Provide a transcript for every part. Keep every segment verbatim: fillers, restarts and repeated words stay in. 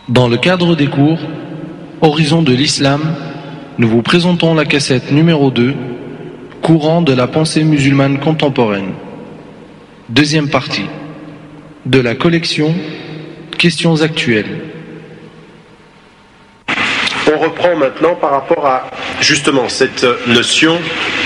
Dans le cadre des cours Horizon de l'Islam, nous vous présentons la cassette numéro deux, Courant de la pensée musulmane contemporaine. Deuxième partie, de la collection Questions actuelles. On reprend maintenant par rapport à justement cette notion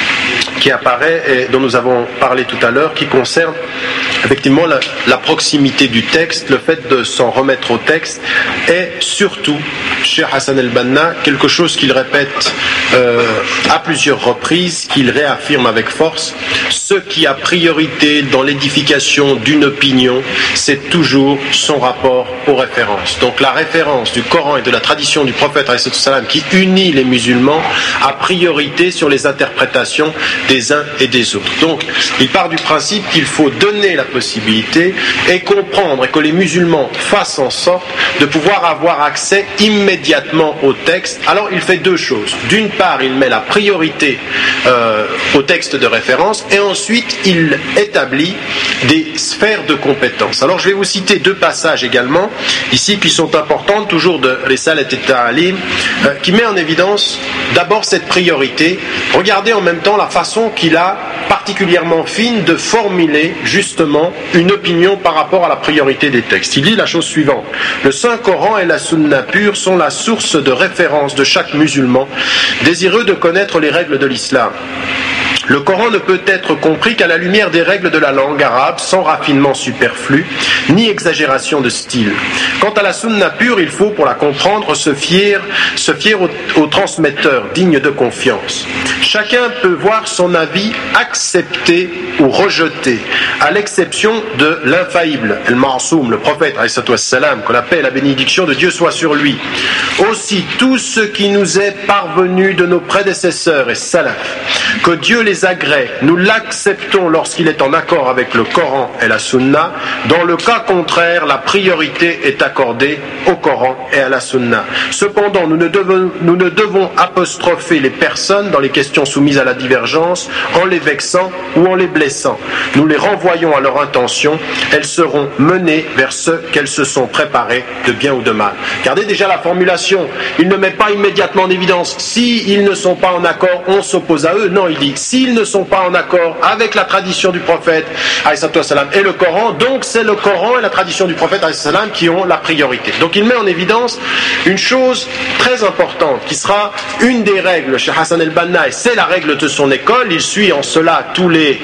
qui apparaît et dont nous avons parlé tout à l'heure, qui concerne effectivement la, la proximité du texte, le fait de s'en remettre au texte, et surtout, chez Hassan el-Banna, quelque chose qu'il répète euh, à plusieurs reprises, qu'il réaffirme avec force: ce qui a priorité dans l'édification d'une opinion, c'est toujours son rapport aux références. Donc la référence du Coran et de la tradition du prophète qui unit les musulmans a priorité sur les interprétations des uns et des autres. Donc il part du principe qu'il faut donner la possibilité et comprendre, et que les musulmans fassent en sorte de pouvoir avoir accès immédiatement au texte. Alors il fait deux choses. D'une part, il met la priorité euh, au texte de référence, et ensuite il établit des sphères de compétences. Alors je vais vous citer deux passages également ici qui sont importants, toujours de Risalat al-Ta'alim, euh, qui met en évidence d'abord cette priorité. Regardez en même temps la façon qu'il a particulièrement fine de formuler justement une opinion par rapport à la priorité des textes. Il dit la chose suivante: le Saint-Coran et la Sunna pure sont la source de référence de chaque musulman désireux de connaître les règles de l'islam. Le Coran ne peut être compris qu'à la lumière des règles de la langue arabe, sans raffinement superflu, ni exagération de style. Quant à la sunna pure, il faut, pour la comprendre, se fier, se fier au, au transmetteur, digne de confiance. Chacun peut voir son avis accepté ou rejeté, à l'exception de l'infaillible, el-Ma'soum, le prophète, que la paix et la bénédiction de Dieu soient sur lui. Aussi, tout ce qui nous est parvenu de nos prédécesseurs et salaf, que Dieu les agrée, nous l'acceptons lorsqu'il est en accord avec le Coran et la Sunna. Dans le cas contraire, la priorité est accordée au Coran et à la Sunna. Cependant, nous ne devons, nous ne devons apostropher les personnes dans les questions soumises à la divergence en les vexant ou en les blessant. Nous les renvoyons à leur intention. Elles seront menées vers ce qu'elles se sont préparées de bien ou de mal. Regardez déjà la formulation. Il ne met pas immédiatement en évidence s'ils ne sont pas en accord, on s'oppose à eux. Non, il dit s'ils ne sont pas en accord avec la tradition du prophète et le Coran, donc c'est le Coran et la tradition du prophète qui ont la priorité. Donc il met en évidence une chose très importante qui sera une des règles chez Hassan el-Banna, et c'est la règle de son école. Il suit en cela tous les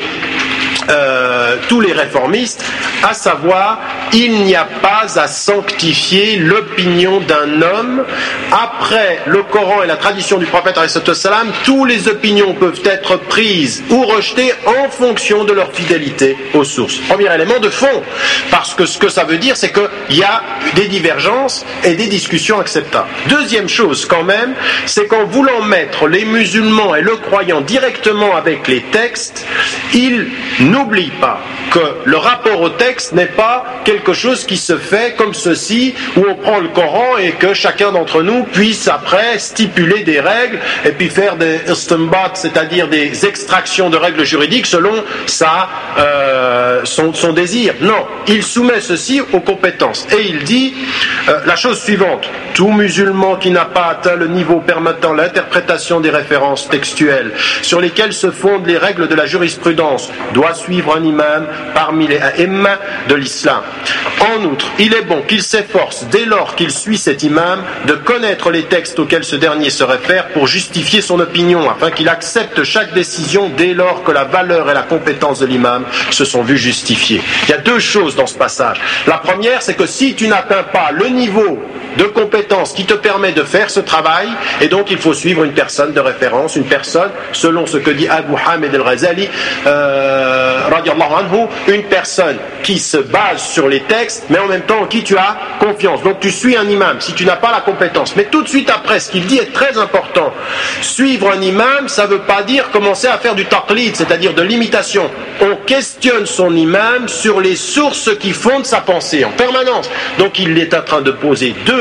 Euh, tous les réformistes, à savoir, il n'y a pas à sanctifier l'opinion d'un homme. Après le Coran et la tradition du prophète, toutes les opinions peuvent être prises ou rejetées en fonction de leur fidélité aux sources. Premier élément de fond, parce que ce que ça veut dire, c'est qu'il y a des divergences et des discussions acceptables. Deuxième chose quand même, c'est qu'en voulant mettre les musulmans et le croyant directement avec les textes, il n'oublie pas que le rapport au texte n'est pas quelque chose qui se fait comme ceci, où on prend le Coran et que chacun d'entre nous puisse après stipuler des règles et puis faire des istinbat, c'est-à-dire des extractions de règles juridiques selon sa, euh, son, son désir. Non, il soumet ceci aux compétences. Et il dit euh, la chose suivante: tout musulman qui n'a pas atteint le niveau permettant l'interprétation des références textuelles sur lesquelles se fondent les règles de la jurisprudence doit suivre un imam parmi les a'imma de l'islam. En outre, il est bon qu'il s'efforce, dès lors qu'il suit cet imam, de connaître les textes auxquels ce dernier se réfère pour justifier son opinion, afin qu'il accepte chaque décision dès lors que la valeur et la compétence de l'imam se sont vues justifiées. Il y a deux choses dans ce passage. La première, c'est que si tu n'atteins pas le niveau de compétence qui te permet de faire ce travail, et donc il faut suivre une personne de référence, une personne, selon ce que dit Abu Hamid al-Ghazali, euh, anhu, une personne qui se base sur les textes, mais en même temps en qui tu as confiance. Donc tu suis un imam, si tu n'as pas la compétence. Mais tout de suite après, ce qu'il dit est très important. Suivre un imam, ça ne veut pas dire commencer à faire du taqlid, c'est-à-dire de l'imitation. On questionne son imam sur les sources qui fondent sa pensée en permanence. Donc il est en train de poser deux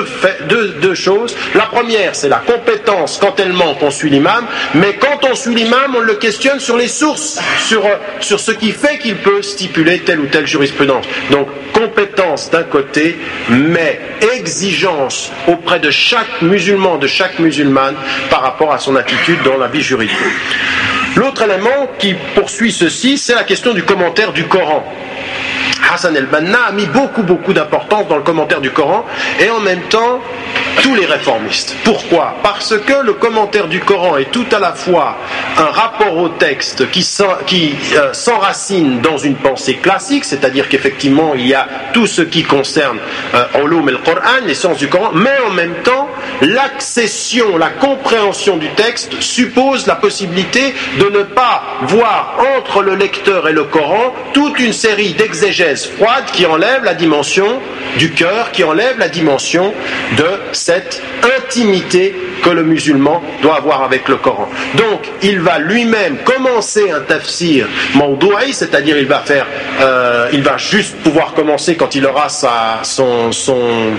deux, faits, deux, deux choses. La première, c'est la compétence quand elle manque, on suit l'imam, mais quand on suit l'imam, on le questionne sur les sources, sur, sur ce qui fait qu'il peut stipuler telle ou telle jurisprudence. Donc, compétence d'un côté, mais exigence auprès de chaque musulman, de chaque musulmane, par rapport à son attitude dans la vie juridique. L'autre élément qui poursuit ceci, c'est la question du commentaire du Coran. Hassan el-Banna a mis beaucoup beaucoup d'importance dans le commentaire du Coran et en même temps tous les réformistes. Pourquoi ? Parce que le commentaire du Coran est tout à la fois un rapport au texte qui, qui euh, s'enracine dans une pensée classique, c'est-à-dire qu'effectivement il y a tout ce qui concerne euh, Ulum el-Qur'an, les sciences du Coran, mais en même temps l'accession, la compréhension du texte suppose la possibilité de ne pas voir entre le lecteur et le Coran toute une série d'exégèses froides qui enlèvent la dimension du cœur, qui enlèvent la dimension de cette intimité que le musulman doit avoir avec le Coran. Donc, il va lui-même commencer un tafsir mawdou'i, c'est-à-dire il va faire, euh, il va juste pouvoir commencer quand il aura sa, son, son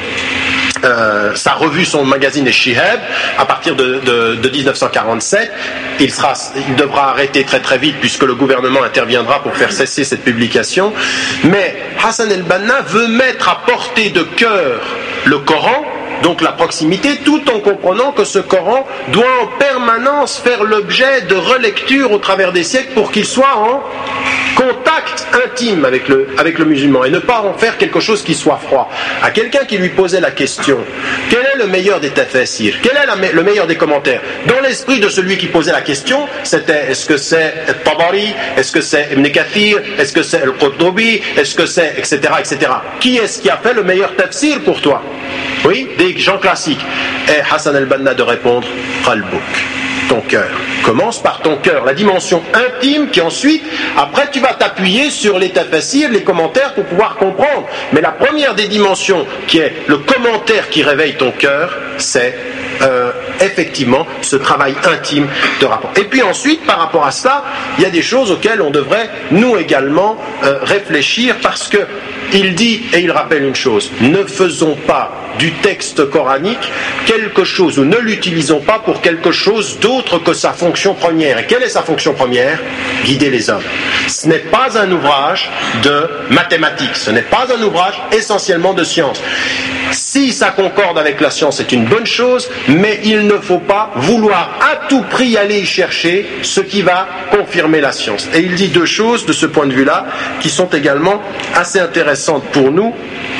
Euh, sa revue, son magazine Shihab, à partir de, de, de dix-neuf cent quarante-sept. Il, sera, il devra arrêter très très vite puisque le gouvernement interviendra pour faire cesser cette publication. Mais Hassan el-Banna veut mettre à portée de cœur le Coran, donc la proximité, tout en comprenant que ce Coran doit en permanence faire l'objet de relecture au travers des siècles pour qu'il soit en contact intime avec le, avec le musulman et ne pas en faire quelque chose qui soit froid. À quelqu'un qui lui posait la question, quel est le meilleur des tafsirs, quel est la, le meilleur des commentaires, dans l'esprit de celui qui posait la question, c'était est-ce que c'est Tabari, est-ce que c'est Ibn Kathir, est-ce que c'est Al-Qurtubi, est-ce que c'est, et cetera, et cetera. Qui est-ce qui a fait le meilleur tafsir pour toi? Oui, des gens classiques. Et Hassan el-Banna de répondre, Qalbouk, ton cœur. Commence par ton cœur, la dimension intime qui ensuite, après tu vas t'appuyer sur les tafsirs, les commentaires pour pouvoir comprendre. Mais la première des dimensions qui est le commentaire qui réveille ton cœur, c'est euh, effectivement ce travail intime de rapport. Et puis ensuite, par rapport à cela, il y a des choses auxquelles on devrait nous également euh, réfléchir parce que il dit et il rappelle une chose, ne faisons pas du texte coranique quelque chose ou ne l'utilisons pas pour quelque chose d'autre que sa fonction première. Et quelle est sa fonction première? Guider les hommes. Ce n'est pas un ouvrage de mathématiques, ce n'est pas un ouvrage essentiellement de science. Si ça concorde avec la science, c'est une bonne chose, mais il ne faut pas vouloir à tout prix aller y chercher ce qui va confirmer la science. Et il dit deux choses de ce point de vue-là qui sont également assez intéressantes pour nous.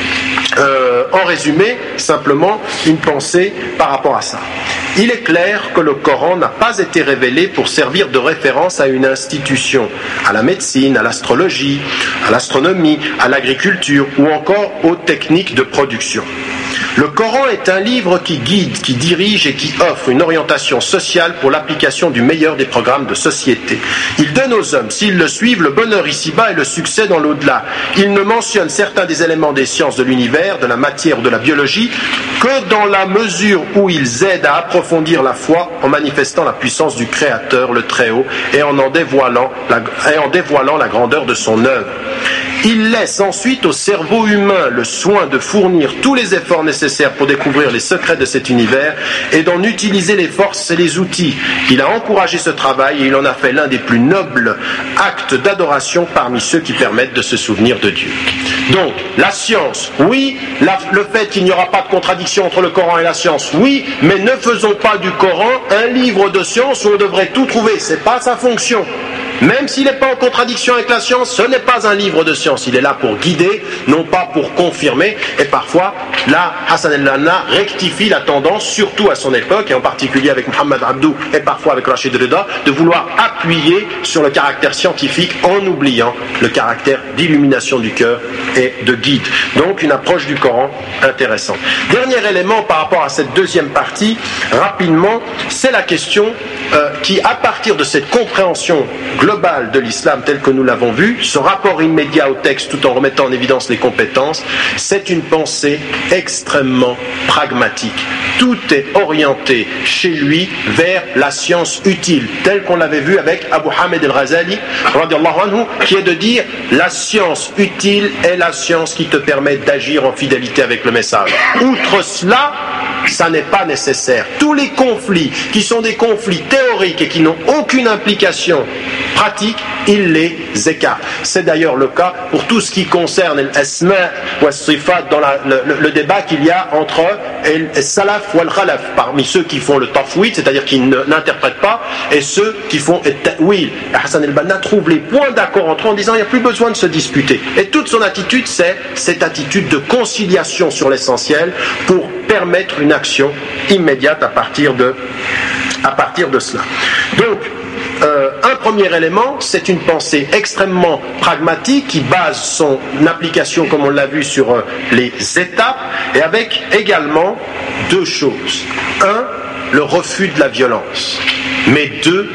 Euh, en résumé, simplement une pensée par rapport à ça. Il est clair que le Coran n'a pas été révélé pour servir de référence à une institution, à la médecine, à l'astrologie, à l'astronomie, à l'agriculture ou encore aux techniques de production. Le Coran est un livre qui guide, qui dirige et qui offre une orientation sociale pour l'application du meilleur des programmes de société. Il donne aux hommes, s'ils le suivent, le bonheur ici-bas et le succès dans l'au-delà. Il ne mentionne certains des éléments des sciences de l'univers, de la matière ou de la biologie, que dans la mesure où ils aident à approfondir la foi en manifestant la puissance du Créateur, le Très-Haut, et en en dévoilant la, et en dévoilant la grandeur de son œuvre. Il laisse ensuite au cerveau humain le soin de fournir tous les efforts nécessaires pour découvrir les secrets de cet univers et d'en utiliser les forces et les outils. Il a encouragé ce travail et il en a fait l'un des plus nobles actes d'adoration parmi ceux qui permettent de se souvenir de Dieu. Donc, la science, oui, la, le fait qu'il n'y aura pas de contradiction entre le Coran et la science, oui, mais ne faisons pas du Coran un livre de science où on devrait tout trouver, c'est pas sa fonction. Même s'il n'est pas en contradiction avec la science, ce n'est pas un livre de science. Il est là pour guider, non pas pour confirmer. Et parfois, là, Hassan el-Banna rectifie la tendance, surtout à son époque, et en particulier avec Mohamed Abdou et parfois avec Rachid Rida, de vouloir appuyer sur le caractère scientifique en oubliant le caractère d'illumination du cœur et de guide. Donc, une approche du Coran intéressante. Dernier élément par rapport à cette deuxième partie, rapidement, c'est la question euh, qui, à partir de cette compréhension globale, globale de l'islam tel que nous l'avons vu, ce rapport immédiat au texte tout en remettant en évidence les compétences, c'est une pensée extrêmement pragmatique. Tout est orienté chez lui vers la science utile, telle qu'on l'avait vu avec Abu Hamid al-Ghazali, radiallahu anhu, qui est de dire la science utile est la science qui te permet d'agir en fidélité avec le message. Outre cela, ça n'est pas nécessaire. Tous les conflits qui sont des conflits théoriques et qui n'ont aucune implication pratique, il les écarte. C'est d'ailleurs le cas pour tout ce qui concerne l'asma wa sifat dans la, le, le, le débat qu'il y a entre le salaf ou le khalaf, parmi ceux qui font le tafwid, c'est-à-dire qui ne, n'interprètent pas, et ceux qui font le ta'wil. Hassan al-Banna trouve les points d'accord entre eux en disant il n'y a plus besoin de se disputer. Et toute son attitude, c'est cette attitude de conciliation sur l'essentiel pour permettre une action immédiate à partir de, à partir de cela. Donc, Euh, un premier élément, c'est une pensée extrêmement pragmatique qui base son application, comme on l'a vu, sur euh, les étapes, et avec également deux choses. Un, le refus de la violence, mais deux,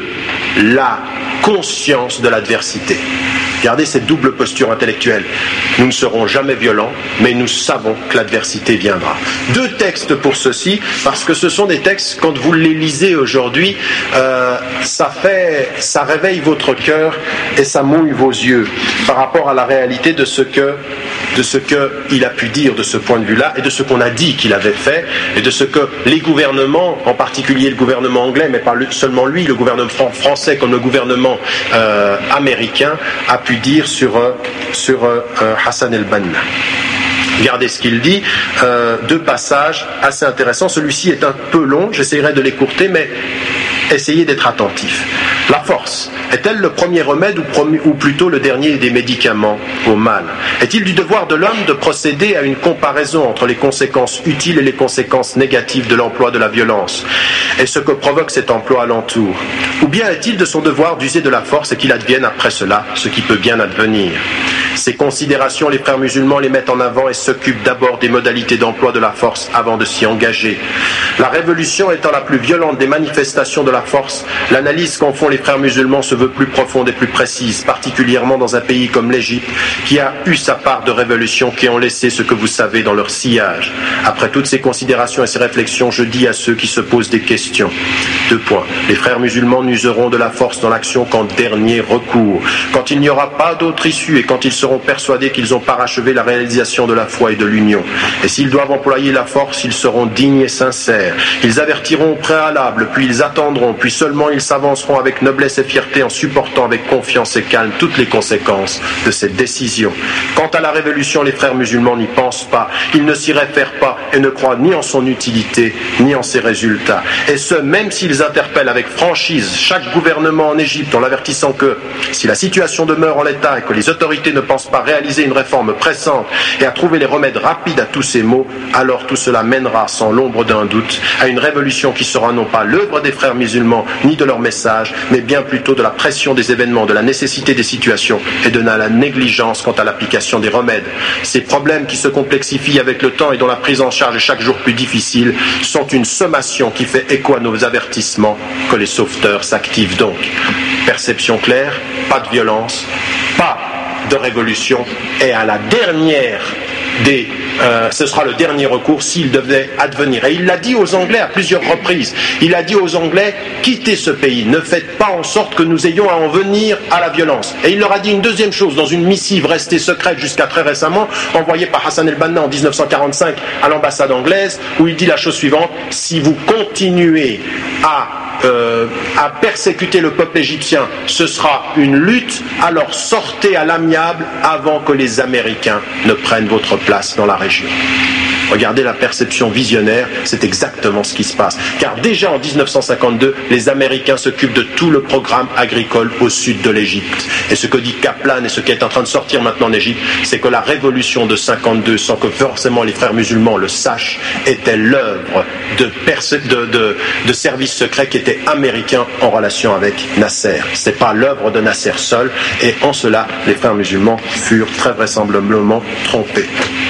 la conscience de l'adversité. Regardez cette double posture intellectuelle. Nous ne serons jamais violents, mais nous savons que l'adversité viendra. Deux textes pour ceci, parce que ce sont des textes, quand vous les lisez aujourd'hui, euh, ça fait, ça réveille votre cœur et ça mouille vos yeux par rapport à la réalité de ce que, de ce qu'il a pu dire de ce point de vue-là et de ce qu'on a dit qu'il avait fait et de ce que les gouvernements, en particulier le gouvernement anglais, mais pas seulement lui, le gouvernement français comme le gouvernement euh, américain, a pu dire sur, sur euh, Hassan al-Banna. Regardez ce qu'il dit, euh, deux passages assez intéressants. Celui-ci est un peu long, j'essaierai de l'écourter, mais essayez d'être attentif. La force est-elle le premier remède ou, premier, ou plutôt le dernier des médicaments au mal? Est-il du devoir de l'homme de procéder à une comparaison entre les conséquences utiles et les conséquences négatives de l'emploi de la violence et ce que provoque cet emploi alentour? Ou bien est-il de son devoir d'user de la force et qu'il advienne après cela ce qui peut bien advenir? Ces considérations, les frères musulmans les mettent en avant et s'occupent d'abord des modalités d'emploi de la force avant de s'y engager. La révolution étant la plus violente des manifestations de la force, l'analyse qu'en font les frères musulmans se veut plus profonde et plus précise, particulièrement dans un pays comme l'Égypte, qui a eu sa part de révolutions qui ont laissé ce que vous savez dans leur sillage. Après toutes ces considérations et ces réflexions, je dis à ceux qui se posent des questions. Deux points. Les frères musulmans n'useront de la force dans l'action qu'en dernier recours, quand il n'y aura pas d'autre issue et quand ils seront persuadés qu'ils ont parachevé la réalisation de la foi et de l'union. Et s'ils doivent employer la force, ils seront dignes et sincères. Ils avertiront au préalable, puis ils attendront, puis seulement ils s'avanceront avec noblesse et fierté en supportant avec confiance et calme toutes les conséquences de cette décision. Quant à la révolution, les frères musulmans n'y pensent pas. Ils ne s'y réfèrent pas et ne croient ni en son utilité, ni en ses résultats. Et ce, même s'ils interpellent avec franchise chaque gouvernement en Égypte en l'avertissant que, si la situation demeure en l'état et que les autorités ne pensent pas réaliser une réforme pressante et à trouver les remèdes rapides à tous ces maux, alors tout cela mènera sans l'ombre d'un doute à une révolution qui sera non pas l'œuvre des frères musulmans ni de leur message, mais bien plutôt de la pression des événements, de la nécessité des situations et de la négligence quant à l'application des remèdes. Ces problèmes qui se complexifient avec le temps et dont la prise en charge est chaque jour plus difficile sont une sommation qui fait écho à nos avertissements que les sauveteurs s'activent donc. Perception claire, pas de violence, pas de révolution, et à la dernière des, euh, ce sera le dernier recours s'il devait advenir. Et il l'a dit aux Anglais à plusieurs reprises. Il a dit aux Anglais, quittez ce pays, ne faites pas en sorte que nous ayons à en venir à la violence. Et il leur a dit une deuxième chose dans une missive restée secrète jusqu'à très récemment, envoyée par Hassan el-Banna en dix-neuf cent quarante-cinq à l'ambassade anglaise, où il dit la chose suivante: si vous continuez à Euh, à persécuter le peuple égyptien, ce sera une lutte, alors sortez à l'amiable avant que les Américains ne prennent votre place dans la région. Regardez la perception visionnaire, c'est exactement ce qui se passe. Car déjà en dix-neuf cent cinquante-deux, les Américains s'occupent de tout le programme agricole au sud de l'Égypte. Et ce que dit Kaplan et ce qui est en train de sortir maintenant en Égypte, c'est que la révolution de cinquante-deux, sans que forcément les frères musulmans le sachent, était l'œuvre de, de, de, de services secrets qui étaient américains en relation avec Nasser. Ce n'est pas l'œuvre de Nasser seul, et en cela, les frères musulmans furent très vraisemblablement trompés.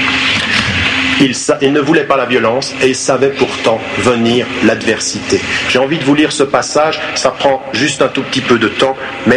Il, il ne voulait pas la violence et il savait pourtant venir l'adversité. J'ai envie de vous lire ce passage, ça prend juste un tout petit peu de temps, mais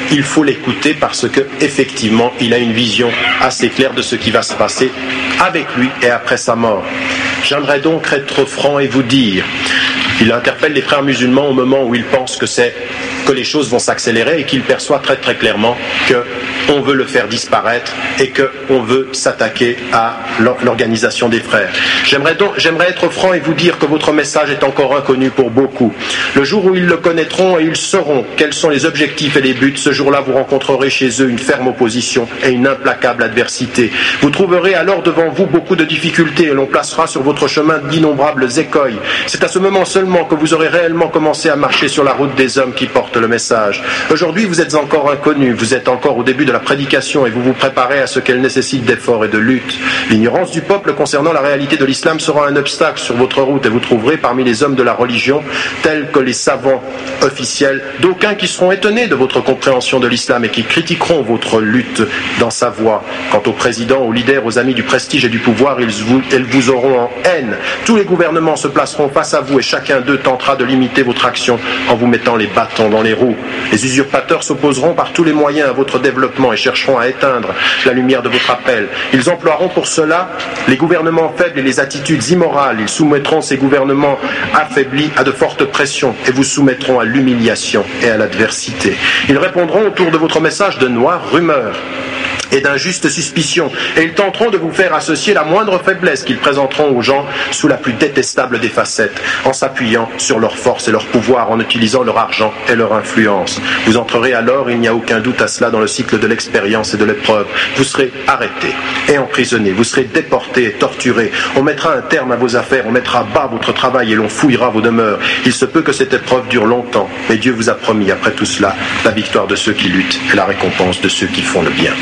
il faut l'écouter parce que effectivement, il a une vision assez claire de ce qui va se passer avec lui et après sa mort. J'aimerais donc être franc et vous dire, il interpelle les frères musulmans au moment où il pense que c'est que les choses vont s'accélérer et qu'il perçoit très très clairement qu'on veut le faire disparaître et qu'on veut s'attaquer à l'organisation des frères. J'aimerais donc, j'aimerais être franc et vous dire que votre message est encore inconnu pour beaucoup. Le jour où ils le connaîtront et ils sauront quels sont les objectifs et les buts, ce jour-là vous rencontrerez chez eux une ferme opposition et une implacable adversité. Vous trouverez alors devant vous beaucoup de difficultés et l'on placera sur votre chemin d'innombrables écueils. C'est à ce moment seulement que vous aurez réellement commencé à marcher sur la route des hommes qui portent le message. Aujourd'hui, vous êtes encore inconnus, vous êtes encore au début de la prédication et vous vous préparez à ce qu'elle nécessite d'efforts et de lutte. L'ignorance du peuple concernant la réalité de l'islam sera un obstacle sur votre route et vous trouverez parmi les hommes de la religion, tels que les savants officiels, d'aucuns qui seront étonnés de votre compréhension de l'islam et qui critiqueront votre lutte dans sa voie. Quant aux présidents, aux leaders, aux amis du prestige et du pouvoir, ils vous, ils vous auront en haine. Tous les gouvernements se placeront face à vous et chacun d'eux tentera de limiter votre action en vous mettant les bâtons dans les roues. Les usurpateurs s'opposeront par tous les moyens à votre développement et chercheront à éteindre la lumière de votre appel. Ils emploieront pour cela les gouvernements faibles et les attitudes immorales. Ils soumettront ces gouvernements affaiblis à de fortes pressions et vous soumettront à l'humiliation et à l'adversité. Ils répondront autour de votre message de noires rumeurs et d'injustes suspicions, et ils tenteront de vous faire associer la moindre faiblesse qu'ils présenteront aux gens sous la plus détestable des facettes, en s'appuyant sur leur force et leur pouvoir, en utilisant leur argent et leur influence. Vous entrerez alors, il n'y a aucun doute à cela, dans le cycle de l'expérience et de l'épreuve. Vous serez arrêtés et emprisonnés, vous serez déportés et torturés, on mettra un terme à vos affaires, on mettra bas votre travail et l'on fouillera vos demeures. Il se peut que cette épreuve dure longtemps, mais Dieu vous a promis, après tout cela, la victoire de ceux qui luttent et la récompense de ceux qui font le bien.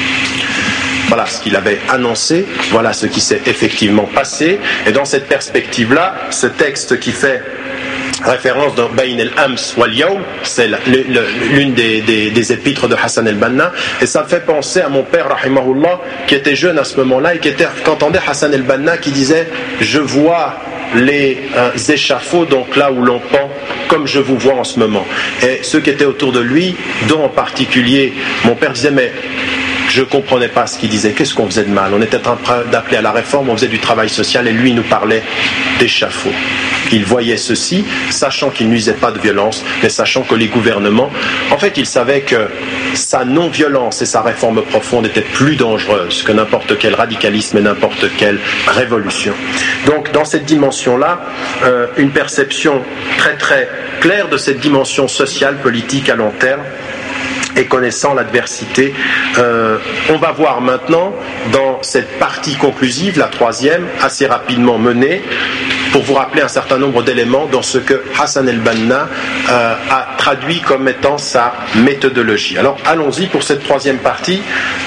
Voilà ce qu'il avait annoncé, voilà ce qui s'est effectivement passé. Et dans cette perspective-là, ce texte qui fait référence dans Bayn al-Ams wal-Yawm, c'est l'une des, des, des épîtres de Hassan el-Banna, et ça me fait penser à mon père, rahimahullah, qui était jeune à ce moment-là et qui, était, qui entendait Hassan el-Banna qui disait « Je vois les euh, échafauds, donc là où l'on pend, comme je vous vois en ce moment. » Et ceux qui étaient autour de lui, dont en particulier mon père disait « Mais je ne comprenais pas ce qu'il disait, qu'est-ce qu'on faisait de mal? On était en train d'appeler à la réforme, on faisait du travail social et lui il nous parlait d'échafaud. » Il voyait ceci, sachant qu'il n'usait pas de violence, mais sachant que les gouvernements, en fait il savait que sa non-violence et sa réforme profonde étaient plus dangereuses que n'importe quel radicalisme et n'importe quelle révolution. Donc dans cette dimension-là, euh, une perception très très claire de cette dimension sociale, politique à long terme, et connaissant l'adversité. Euh, on va voir maintenant, dans cette partie conclusive, la troisième, assez rapidement menée, pour vous rappeler un certain nombre d'éléments dans ce que Hassan el-Banna euh, a traduit comme étant sa méthodologie. Alors allons-y pour cette troisième partie.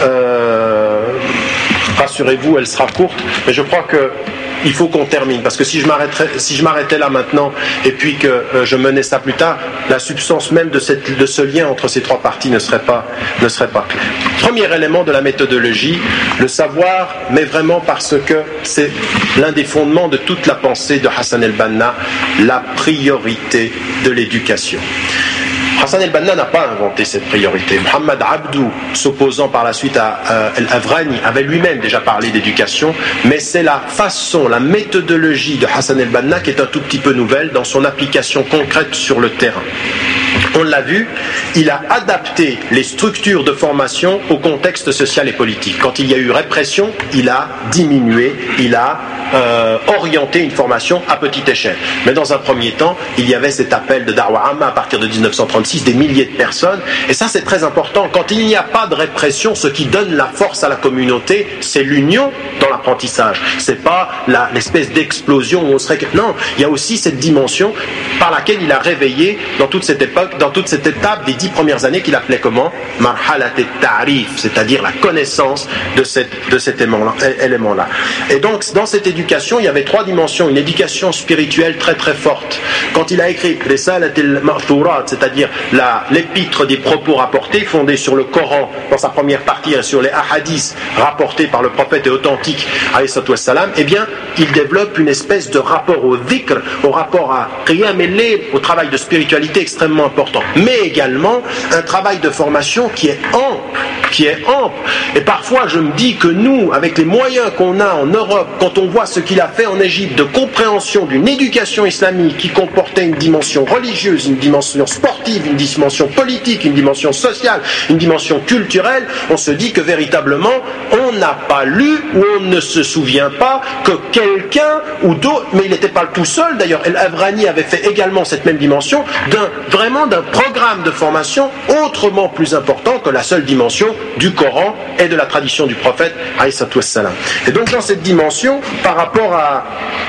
Euh, rassurez-vous, elle sera courte, mais je crois que il faut qu'on termine, parce que si je m'arrêtais, si je m'arrêtais là maintenant et puis que euh, je menais ça plus tard, la substance même de, cette, de ce lien entre ces trois parties ne serait pas, ne serait pas claire. Premier élément de la méthodologie, le savoir, mais vraiment parce que c'est l'un des fondements de toute la pensée de Hassan el-Banna, la priorité de l'éducation. Hassan el-Banna n'a pas inventé cette priorité. Mohamed Abdou, s'opposant par la suite à euh, Al-Avrani, avait lui-même déjà parlé d'éducation, mais c'est la façon, la méthodologie de Hassan el-Banna qui est un tout petit peu nouvelle dans son application concrète sur le terrain. On l'a vu, il a adapté les structures de formation au contexte social et politique. Quand il y a eu répression, il a diminué, il a euh, orienté une formation à petite échelle. Mais dans un premier temps, il y avait cet appel de Darwa Amma à partir de dix-neuf cent trente-six, des milliers de personnes, et ça c'est très important. Quand il n'y a pas de répression, ce qui donne la force à la communauté, c'est l'union dans l'apprentissage. C'est pas la, l'espèce d'explosion où on serait... Non, il y a aussi cette dimension par laquelle il a réveillé dans toute cette époque, dans toute cette étape des dix premières années qu'il appelait comment? Marhalat et-Ta'rif, c'est-à-dire la connaissance de, cette, de cet élément-là. Et donc, dans cette éducation, il y avait trois dimensions. Une éducation spirituelle très très forte. Quand il a écrit Risalat al-Ma'thurat, c'est-à-dire la, l'épître des propos rapportés, fondée sur le Coran, dans sa première partie, hein, sur les ahadiths rapportés par le prophète et authentiques, alayhi salatu wassalam, eh bien, il développe une espèce de rapport au dhikr, au rapport à Qiyam el-Layl, au travail de spiritualité extrêmement important, important. Mais également un travail de formation qui est ample, qui est ample. Et parfois je me dis que nous, avec les moyens qu'on a en Europe, quand on voit ce qu'il a fait en Égypte de compréhension d'une éducation islamique qui comportait une dimension religieuse, une dimension sportive, une dimension politique, une dimension sociale, une dimension culturelle, on se dit que véritablement on n'a pas lu ou on ne se souvient pas que quelqu'un ou d'autres, mais il n'était pas tout seul d'ailleurs, El-Avrani avait fait également cette même dimension, d'un, vraiment d'un programme de formation autrement plus important que la seule dimension du Coran et de la tradition du prophète alayhi salam. Et donc dans cette dimension, par rapport à,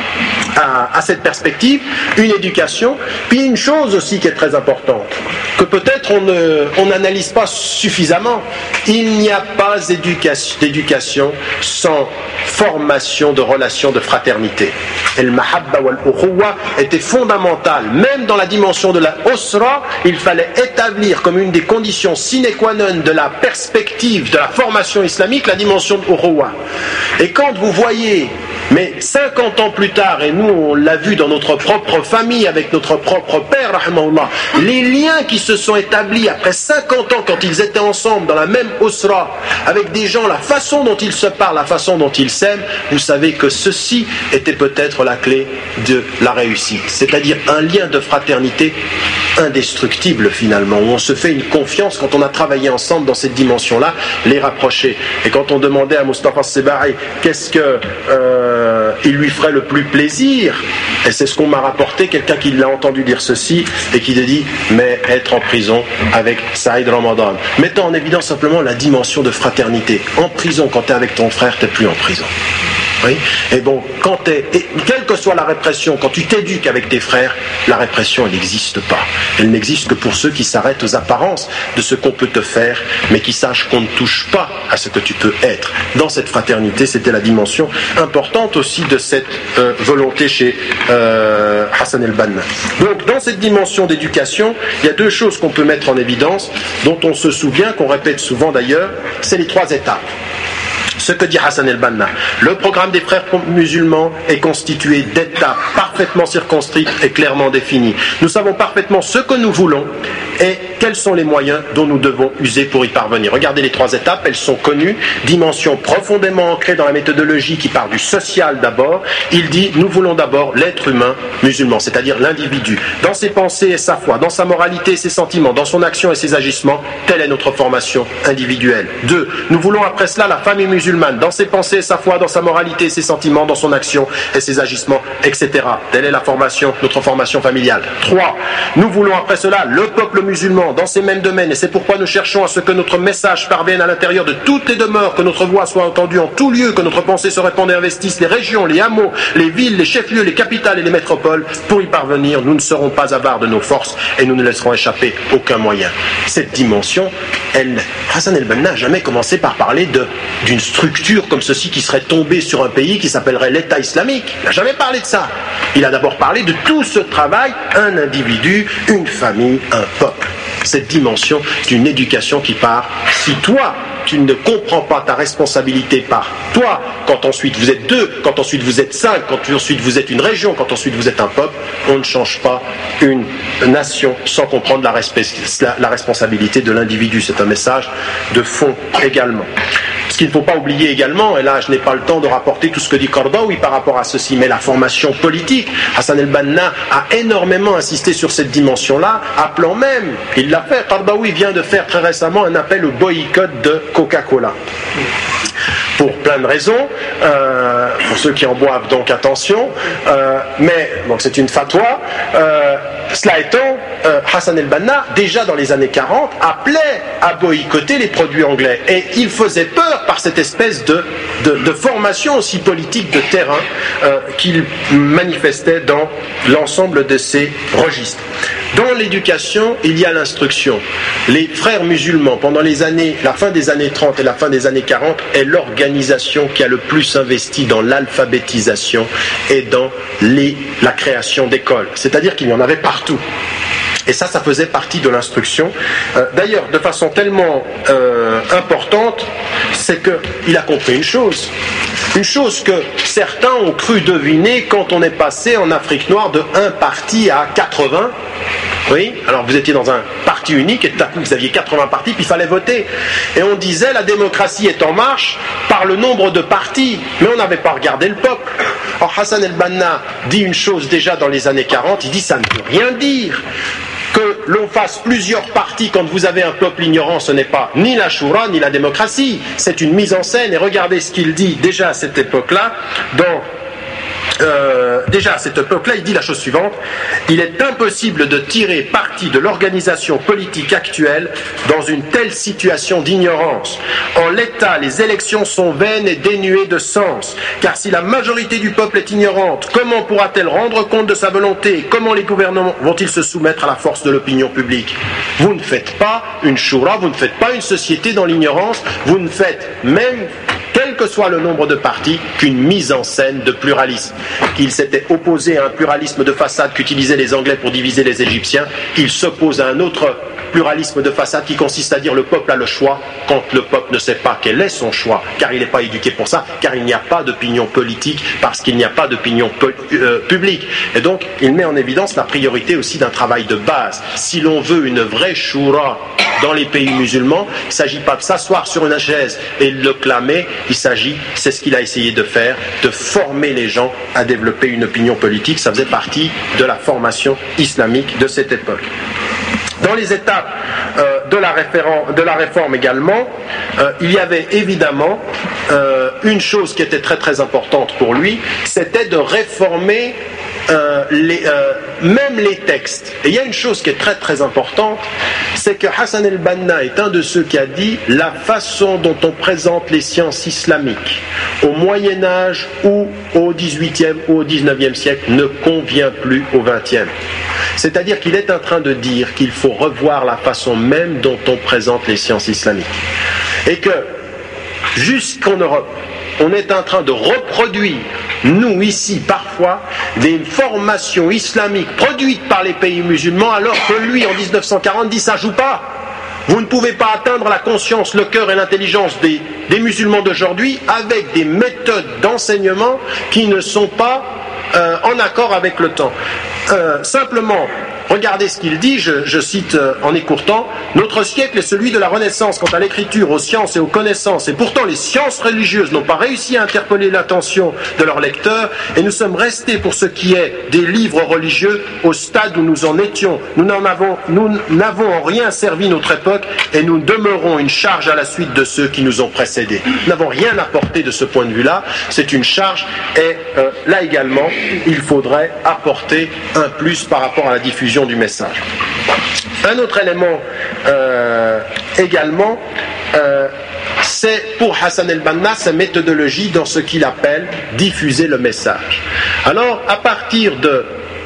à, à cette perspective, une éducation, puis une chose aussi qui est très importante, que peut-être on ne, on n'analyse pas suffisamment, il n'y a pas d'éducation, d'éducation sans formation de relations de fraternité. El-Mahabba wal-Ukhuwa était fondamental, même dans la dimension de la Usra, il fallait établir comme une des conditions sine qua non de la perspective de la formation islamique la dimension de Ukhuwa. Et quand vous voyez, mais cinquante ans plus tard, et nous on l'a vu dans notre propre famille avec notre propre père, rahimahullah, les liens qui se sont établis après cinquante ans quand ils étaient ensemble dans la même Usra, avec des gens, la façon dont ils se parlent, la façon dont ils s'aiment, vous savez que ceci était peut-être la clé de la réussite. C'est-à-dire un lien de fraternité indestructible finalement, où on se fait une confiance quand on a travaillé ensemble dans cette dimension-là, les rapprocher. Et quand on demandait à Mustafa Sebari qu'est-ce que euh, il lui ferait le plus plaisir, et c'est ce qu'on m'a rapporté, quelqu'un qui l'a entendu dire ceci et qui dit mais être en prison avec Saïd Ramadan, mettant en évidence simplement la dimension de fraternité. En prison, quand tu es avec ton frère, tu n'es plus en prison. Oui. Et bon, quand t'es, et quelle que soit la répression, quand tu t'éduques avec tes frères, la répression elle n'existe pas. Elle n'existe que pour ceux qui s'arrêtent aux apparences de ce qu'on peut te faire, mais qui sachent qu'on ne touche pas à ce que tu peux être. Dans cette fraternité, c'était la dimension importante aussi de cette euh, volonté chez euh, Hassan el-Banna. Donc, dans cette dimension d'éducation, il y a deux choses qu'on peut mettre en évidence, dont on se souvient, qu'on répète souvent d'ailleurs, c'est les trois étapes. Ce que dit Hassan el-Banna, le programme des frères musulmans est constitué d'étapes parfaitement circonscrites et clairement définies. Nous savons parfaitement ce que nous voulons et quels sont les moyens dont nous devons user pour y parvenir. Regardez les trois étapes, elles sont connues. Dimension profondément ancrée dans la méthodologie qui part du social d'abord. Il dit, nous voulons d'abord l'être humain musulman, c'est-à-dire l'individu. Dans ses pensées et sa foi, dans sa moralité et ses sentiments, dans son action et ses agissements, telle est notre formation individuelle. Deux, nous voulons après cela la famille musulmane, dans ses pensées et sa foi, dans sa moralité et ses sentiments, dans son action et ses agissements, et cetera. Telle est la formation, notre formation familiale. Trois, nous voulons après cela le peuple musulman dans ces mêmes domaines, et c'est pourquoi nous cherchons à ce que notre message parvienne à l'intérieur de toutes les demeures, que notre voix soit entendue en tout lieu, que notre pensée se répande et investisse les régions, les hameaux, les villes, les chefs-lieux, les capitales et les métropoles. Pour y parvenir, nous ne serons pas avares de nos forces et nous ne laisserons échapper aucun moyen. Cette dimension, elle, Hassan el-Banna n'a jamais commencé par parler de, d'une structure comme ceci qui serait tombée sur un pays qui s'appellerait l'État islamique. Il n'a jamais parlé de ça. Il a d'abord parlé de tout ce travail, un individu, une famille, un peuple. Cette dimension d'une éducation qui part, si toi tu ne comprends pas ta responsabilité par toi, quand ensuite vous êtes deux, quand ensuite vous êtes cinq, quand ensuite vous êtes une région, quand ensuite vous êtes un peuple, on ne change pas une nation sans comprendre la, resp- la, la responsabilité de l'individu. C'est un message de fond également. Ce qu'il ne faut pas oublier également, et là je n'ai pas le temps de rapporter tout ce que dit Qardawi par rapport à ceci, mais la formation politique. Hassan el-Banna a énormément insisté sur cette dimension-là, appelant même, il l'a fait, Qardawi vient de faire très récemment un appel au boycott de Coca-Cola. Pour plein de raisons, euh, pour ceux qui en boivent donc attention, euh, mais donc c'est une fatwa. Euh, cela étant, euh, Hassan el-Banna, déjà dans les années quarante, appelait à boycotter les produits anglais. Et il faisait peur par cette espèce de, de, de formation aussi politique de terrain euh, qu'il manifestait dans l'ensemble de ces registres. Dans l'éducation, il y a l'instruction. Les frères musulmans, pendant les années, la fin des années trente et la fin des années quarante, est l'organisation qui a le plus investi dans l'alphabétisation et dans les, la création d'écoles. C'est-à-dire qu'il y en avait partout. Et ça, ça faisait partie de l'instruction. Euh, d'ailleurs, de façon tellement euh, importante, c'est qu'il a compris une chose. Une chose que certains ont cru deviner quand on est passé en Afrique noire de un parti à quatre-vingts. Oui, alors vous étiez dans un parti unique et tout à coup vous aviez quatre-vingts partis, puis il fallait voter. Et on disait la démocratie est en marche par le nombre de partis, mais on n'avait pas regardé le peuple. Or Hassan el-Banna dit une chose déjà dans les années quarante, il dit ça ne veut rien dire. Que l'on fasse plusieurs partis quand vous avez un peuple ignorant, ce n'est pas ni la Shura ni la démocratie, c'est une mise en scène. Et regardez ce qu'il dit déjà à cette époque-là, dans... Euh, déjà à cette époque-là, il dit la chose suivante: il est impossible de tirer parti de l'organisation politique actuelle dans une telle situation d'ignorance. En l'état, les élections sont vaines et dénuées de sens, car si la majorité du peuple est ignorante, comment pourra-t-elle rendre compte de sa volonté? Comment les gouvernements vont-ils se soumettre à la force de l'opinion publique? Vous ne faites pas une shura, vous ne faites pas une société dans l'ignorance, vous ne faites même, quel que soit le nombre de partis, qu'une mise en scène de pluralisme. Il s'était opposé à un pluralisme de façade qu'utilisaient les Anglais pour diviser les Égyptiens. Il s'oppose à un autre pluralisme de façade qui consiste à dire le peuple a le choix quand le peuple ne sait pas quel est son choix, car il n'est pas éduqué pour ça, car il n'y a pas d'opinion politique, parce qu'il n'y a pas d'opinion euh, publique. Et donc, il met en évidence la priorité aussi d'un travail de base. Si l'on veut une vraie shura dans les pays musulmans, il ne s'agit pas de s'asseoir sur une chaise et de le clamer, il s'agit, c'est ce qu'il a essayé de faire, de former les gens à développer une opinion politique. Ça faisait partie de la formation islamique de cette époque. Dans les étapes euh, de, la référent, de la réforme également, euh, il y avait évidemment euh, une chose qui était très très importante pour lui, c'était de réformer euh, les, euh, même les textes. Et il y a une chose qui est très très importante, c'est que Hassan el-Banna est un de ceux qui a dit la façon dont on présente les sciences islamiques au Moyen-Âge ou au dix-huitième ou au dix-neuvième siècle ne convient plus au vingtième. C'est-à-dire qu'il est en train de dire qu'il faut revoir la façon même dont on présente les sciences islamiques. Et que, jusqu'en Europe, on est en train de reproduire, nous ici, parfois, des formations islamiques produites par les pays musulmans, alors que lui, en dix-neuf cent quarante, dit ça joue pas. Vous ne pouvez pas atteindre la conscience, le cœur et l'intelligence des, des musulmans d'aujourd'hui avec des méthodes d'enseignement qui ne sont pas euh, en accord avec le temps. Euh, simplement, regardez ce qu'il dit, je, je cite euh, en écourtant: notre siècle est celui de la Renaissance quant à l'écriture, aux sciences et aux connaissances, et pourtant les sciences religieuses n'ont pas réussi à interpeller l'attention de leurs lecteurs, et nous sommes restés pour ce qui est des livres religieux au stade où nous en étions. Nous n'en avons, nous n'avons en rien servi notre époque, et nous demeurons une charge à la suite de ceux qui nous ont précédés. Nous n'avons rien apporté de ce point de vue-là, c'est une charge, et euh, là également, il faudrait apporter un plus par rapport à la diffusion du message. Un autre élément euh, également, euh, c'est pour Hassan el-Banna sa méthodologie dans ce qu'il appelle diffuser le message. Alors, à partir de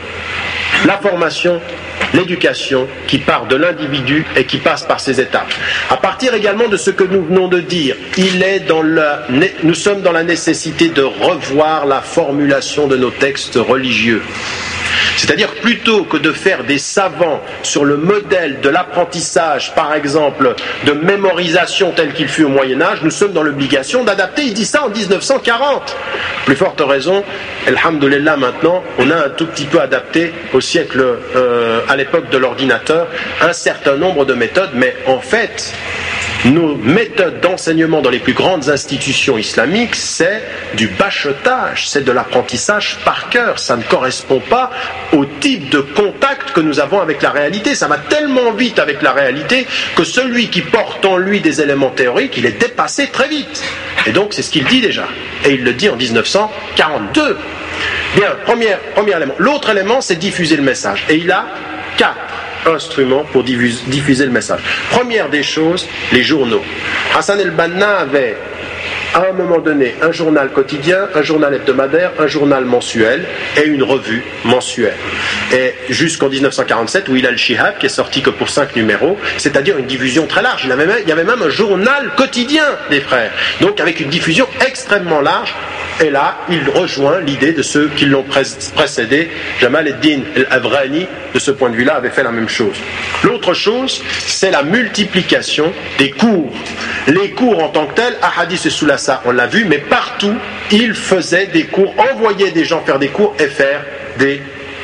la formation, l'éducation qui part de l'individu et qui passe par ses étapes. À partir également de ce que nous venons de dire, il est dans la, nous sommes dans la nécessité de revoir la formulation de nos textes religieux. C'est-à-dire, plutôt que de faire des savants sur le modèle de l'apprentissage, par exemple, de mémorisation tel qu'il fut au Moyen-Âge, nous sommes dans l'obligation d'adapter. Il dit ça en dix-neuf cent quarante. Plus forte raison, alhamdoulilah, maintenant, on a un tout petit peu adapté au siècle, euh, à l'époque de l'ordinateur, un certain nombre de méthodes, mais en fait, nos méthodes d'enseignement dans les plus grandes institutions islamiques, c'est du bachotage, c'est de l'apprentissage par cœur. Ça ne correspond pas au type de contact que nous avons avec la réalité. Ça va tellement vite avec la réalité que celui qui porte en lui des éléments théoriques, il est dépassé très vite. Et donc c'est ce qu'il dit déjà. Et il le dit en dix-neuf cent quarante-deux. Bien, premier, premier élément. L'autre élément, c'est diffuser le message. Et il a quatre instruments pour diffuser le message. Première des choses, les journaux. Hassan el-Banna avait à un moment donné un journal quotidien, un journal hebdomadaire, un journal mensuel et une revue mensuelle. Et jusqu'en dix-neuf cent quarante-sept, où il a le Shihab qui est sorti que pour cinq numéros, c'est-à-dire une diffusion très large. Il, avait même, il y avait même un journal quotidien des frères, donc avec une diffusion extrêmement large. Et là, il rejoint l'idée de ceux qui l'ont précédé. Jamal ed-Din el-Avrani, de ce point de vue-là, avait fait la même chose. L'autre chose, c'est la multiplication des cours. Les cours en tant que tels, Ahadith et Soulassa, on l'a vu, mais partout, il faisait des cours, envoyait des gens faire des cours et faire des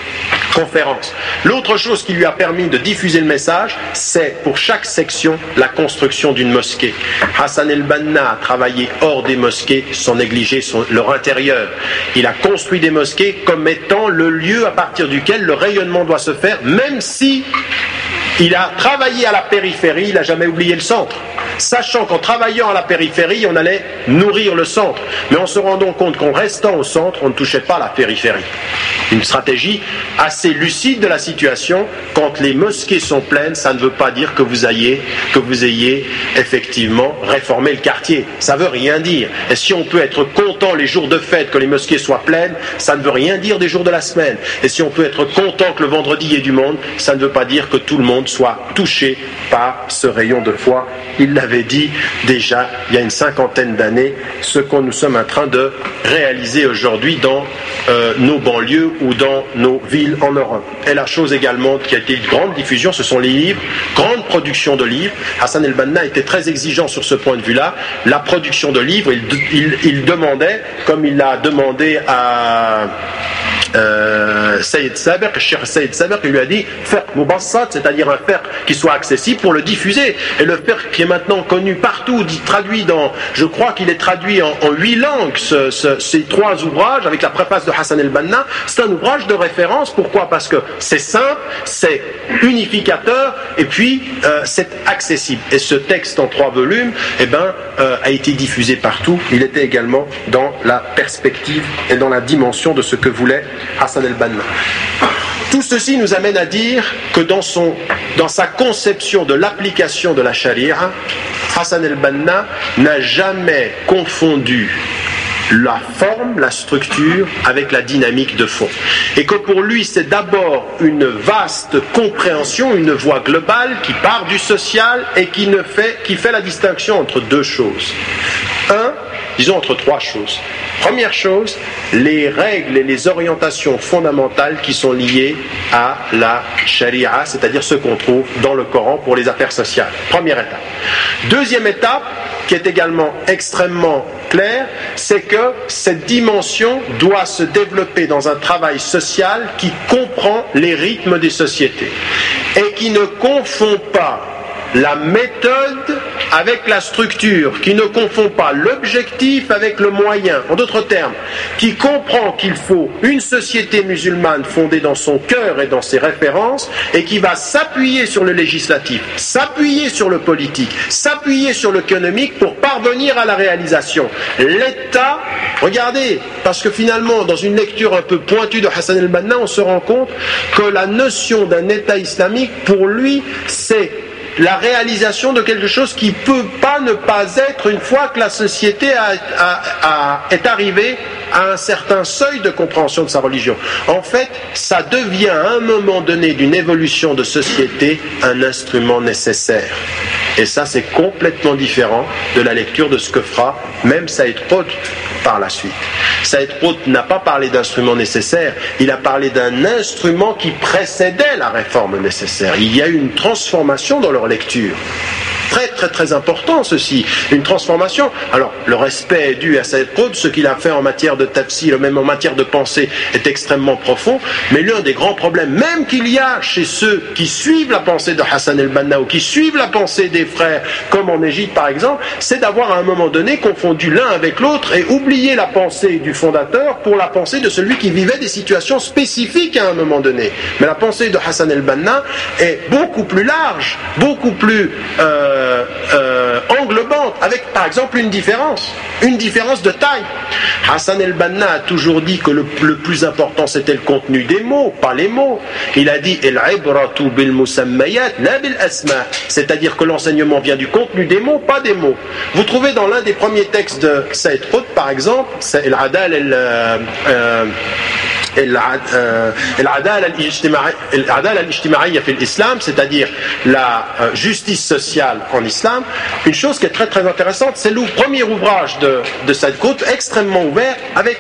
conférence. L'autre chose qui lui a permis de diffuser le message, c'est pour chaque section la construction d'une mosquée. Hassan el-Banna a travaillé hors des mosquées sans négliger son, leur intérieur. Il a construit des mosquées comme étant le lieu à partir duquel le rayonnement doit se faire, même si il a travaillé à la périphérie, il n'a jamais oublié le centre. Sachant qu'en travaillant à la périphérie, on allait nourrir le centre. Mais en se rendant compte qu'en restant au centre, on ne touchait pas la périphérie. Une stratégie assez lucide de la situation. Quand les mosquées sont pleines, ça ne veut pas dire que vous ayez, que vous ayez effectivement réformé le quartier. Ça ne veut rien dire. Et si on peut être content les jours de fête que les mosquées soient pleines, ça ne veut rien dire des jours de la semaine. Et si on peut être content que le vendredi y ait du monde, ça ne veut pas dire que tout le monde soit touché par ce rayon de foi. Il l'avait dit déjà il y a une cinquantaine d'années, ce que nous sommes en train de réaliser aujourd'hui dans euh, nos banlieues ou dans nos villes en Europe. Et la chose également qui a été de grande diffusion, ce sont les livres, grande production de livres. Hassan el-Banna était très exigeant sur ce point de vue-là. La production de livres, il, il, il demandait, comme il l'a demandé à Euh, Sayyid Sabiq, Cheikh Sayyid Sabiq, il lui a dit fiqh mubassat, c'est-à-dire un fiqh qui soit accessible pour le diffuser. Et le fiqh qui est maintenant connu partout, dit, traduit dans, je crois qu'il est traduit en, en huit langues, ce, ce, ces trois ouvrages, avec la préface de Hassan el-Banna, c'est un ouvrage de référence. Pourquoi? Parce que c'est simple, c'est unificateur, et puis euh, c'est accessible. Et ce texte en trois volumes, eh ben, euh, a été diffusé partout. Il était également dans la perspective et dans la dimension de ce que voulait Hassan el-Banna. Tout ceci nous amène à dire que dans, son, dans sa conception de l'application de la charia, Hassan el-Banna n'a jamais confondu la forme, la structure avec la dynamique de fond. Et que pour lui, c'est d'abord une vaste compréhension, une voie globale qui part du social et qui, ne fait, qui fait la distinction entre deux choses. Un, disons entre trois choses. Première chose, les règles et les orientations fondamentales qui sont liées à la charia, c'est-à-dire ce qu'on trouve dans le Coran pour les affaires sociales. Première étape. Deuxième étape, qui est également extrêmement claire, c'est que cette dimension doit se développer dans un travail social qui comprend les rythmes des sociétés et qui ne confond pas la méthode avec la structure, qui ne confond pas l'objectif avec le moyen. En d'autres termes, qui comprend qu'il faut une société musulmane fondée dans son cœur et dans ses références, et qui va s'appuyer sur le législatif, s'appuyer sur le politique, s'appuyer sur l'économique pour parvenir à la réalisation. L'État, regardez, parce que finalement, dans une lecture un peu pointue de Hassan el-Banna, on se rend compte que la notion d'un État islamique, pour lui, c'est la réalisation de quelque chose qui ne peut pas ne pas être une fois que la société a, a, a, est arrivée à un certain seuil de compréhension de sa religion. En fait, ça devient à un moment donné d'une évolution de société un instrument nécessaire. Et ça, c'est complètement différent de la lecture de ce que fera même Saïd Qutb par la suite. Saïd Qutb n'a pas parlé d'instrument nécessaire, il a parlé d'un instrument qui précédait la réforme nécessaire. Il y a eu une transformation dans leur lecture. Très très très important ceci, une transformation. Alors le respect est dû à Saïd Qutb, ce qu'il a fait en matière de tafsir, même en matière de pensée, est extrêmement profond, mais l'un des grands problèmes, même qu'il y a chez ceux qui suivent la pensée de Hassan el-Banna ou qui suivent la pensée des frères, comme en Égypte par exemple, c'est d'avoir à un moment donné confondu l'un avec l'autre et oublié la pensée du fondateur pour la pensée de celui qui vivait des situations spécifiques à un moment donné. Mais la pensée de Hassan el-Banna est beaucoup plus large, beaucoup plus euh, Euh, euh, englobante, avec par exemple une différence, une différence de taille. Hassan el-Banna a toujours dit que le, le plus important c'était le contenu des mots, pas les mots. Il a dit el-ibratu bil musammayat la bil asma, c'est-à-dire que l'enseignement vient du contenu des mots, pas des mots. Vous trouvez dans l'un des premiers textes de Saïd Qutb par exemple, c'est el-adal el euh, العدالة الاجتماعية في l'islam, c'est-à-dire la justice sociale en islam. Une chose qui est très très intéressante, c'est le premier ouvrage de, de Saïd Qutb, extrêmement ouvert, avec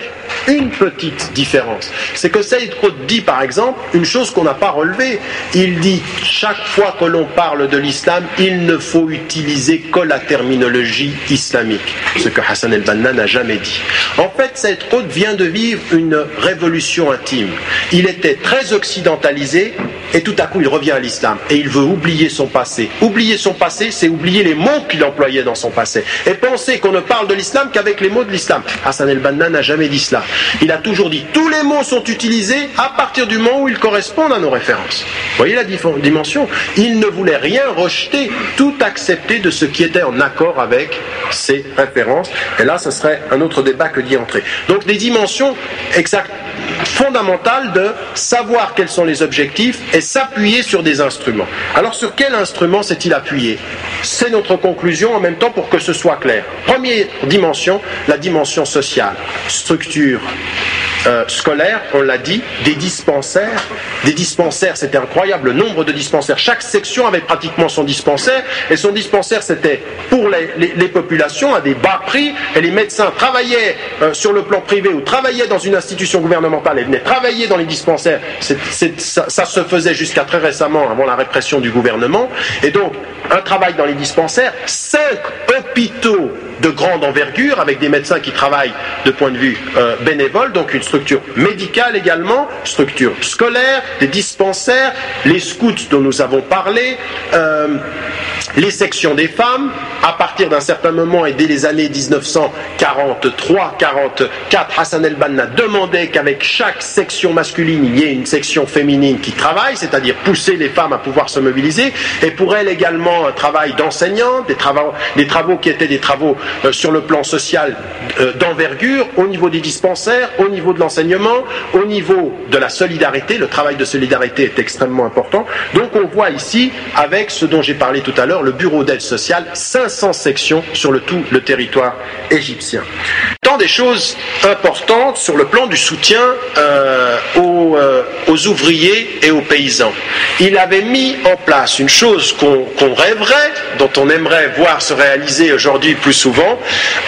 une petite différence. C'est que Saïd Qutb dit par exemple une chose qu'on n'a pas relevée. Il dit chaque fois que l'on parle de l'islam, il ne faut utiliser que la terminologie islamique, ce que Hassan el-Banna n'a jamais dit. En fait, Saïd Qutb vient de vivre une révolution intime. Il était très occidentalisé et tout à coup il revient à l'islam et il veut oublier son passé. Oublier son passé, c'est oublier les mots qu'il employait dans son passé et penser qu'on ne parle de l'islam qu'avec les mots de l'islam. Hassan el-Banna n'a jamais dit cela. Il a toujours dit tous les mots sont utilisés à partir du moment où ils correspondent à nos références. Vous voyez la dimension? Il ne voulait rien rejeter, tout accepter de ce qui était en accord avec ses références. Et là, ce serait un autre débat que d'y entrer. Donc des dimensions exactes, fondamentales de savoir quels sont les objectifs et s'appuyer sur des instruments. Alors sur quel instrument s'est-il appuyé? C'est notre conclusion en même temps pour que ce soit clair. Première dimension, la dimension sociale, structure Euh, scolaire, on l'a dit, des dispensaires. Des dispensaires, c'était incroyable, le nombre de dispensaires. Chaque section avait pratiquement son dispensaire, et son dispensaire, c'était pour les, les, les populations à des bas prix, et les médecins travaillaient euh, sur le plan privé ou travaillaient dans une institution gouvernementale et venaient travailler dans les dispensaires. C'est, c'est, ça, ça se faisait jusqu'à très récemment, avant la répression du gouvernement. Et donc, un travail dans les dispensaires, cinq hôpitaux de grande envergure, avec des médecins qui travaillent de point de vue euh, bénévole, donc une structure médicale également, structure scolaire, des dispensaires, les scouts dont nous avons parlé, euh, les sections des femmes, à partir d'un certain moment et dès les années dix-neuf cent quarante-trois quarante-quatre, Hassan el-Banna demandait qu'avec chaque section masculine, il y ait une section féminine qui travaille, c'est-à-dire pousser les femmes à pouvoir se mobiliser, et pour elles également un travail d'enseignant, des travaux, des travaux qui étaient des travaux euh, sur le plan social euh, d'envergure, au niveau des dispensaires, au niveau de l'enseignement, au niveau de la solidarité. Le travail de solidarité est extrêmement important. Donc on voit ici, avec ce dont j'ai parlé tout à l'heure, le bureau d'aide sociale, cinq cents sections sur le tout le territoire égyptien. Tant des choses importantes sur le plan du soutien euh, aux, euh, aux ouvriers et aux paysans. Il avait mis en place une chose qu'on qu'on rêverait, dont on aimerait voir se réaliser aujourd'hui plus souvent,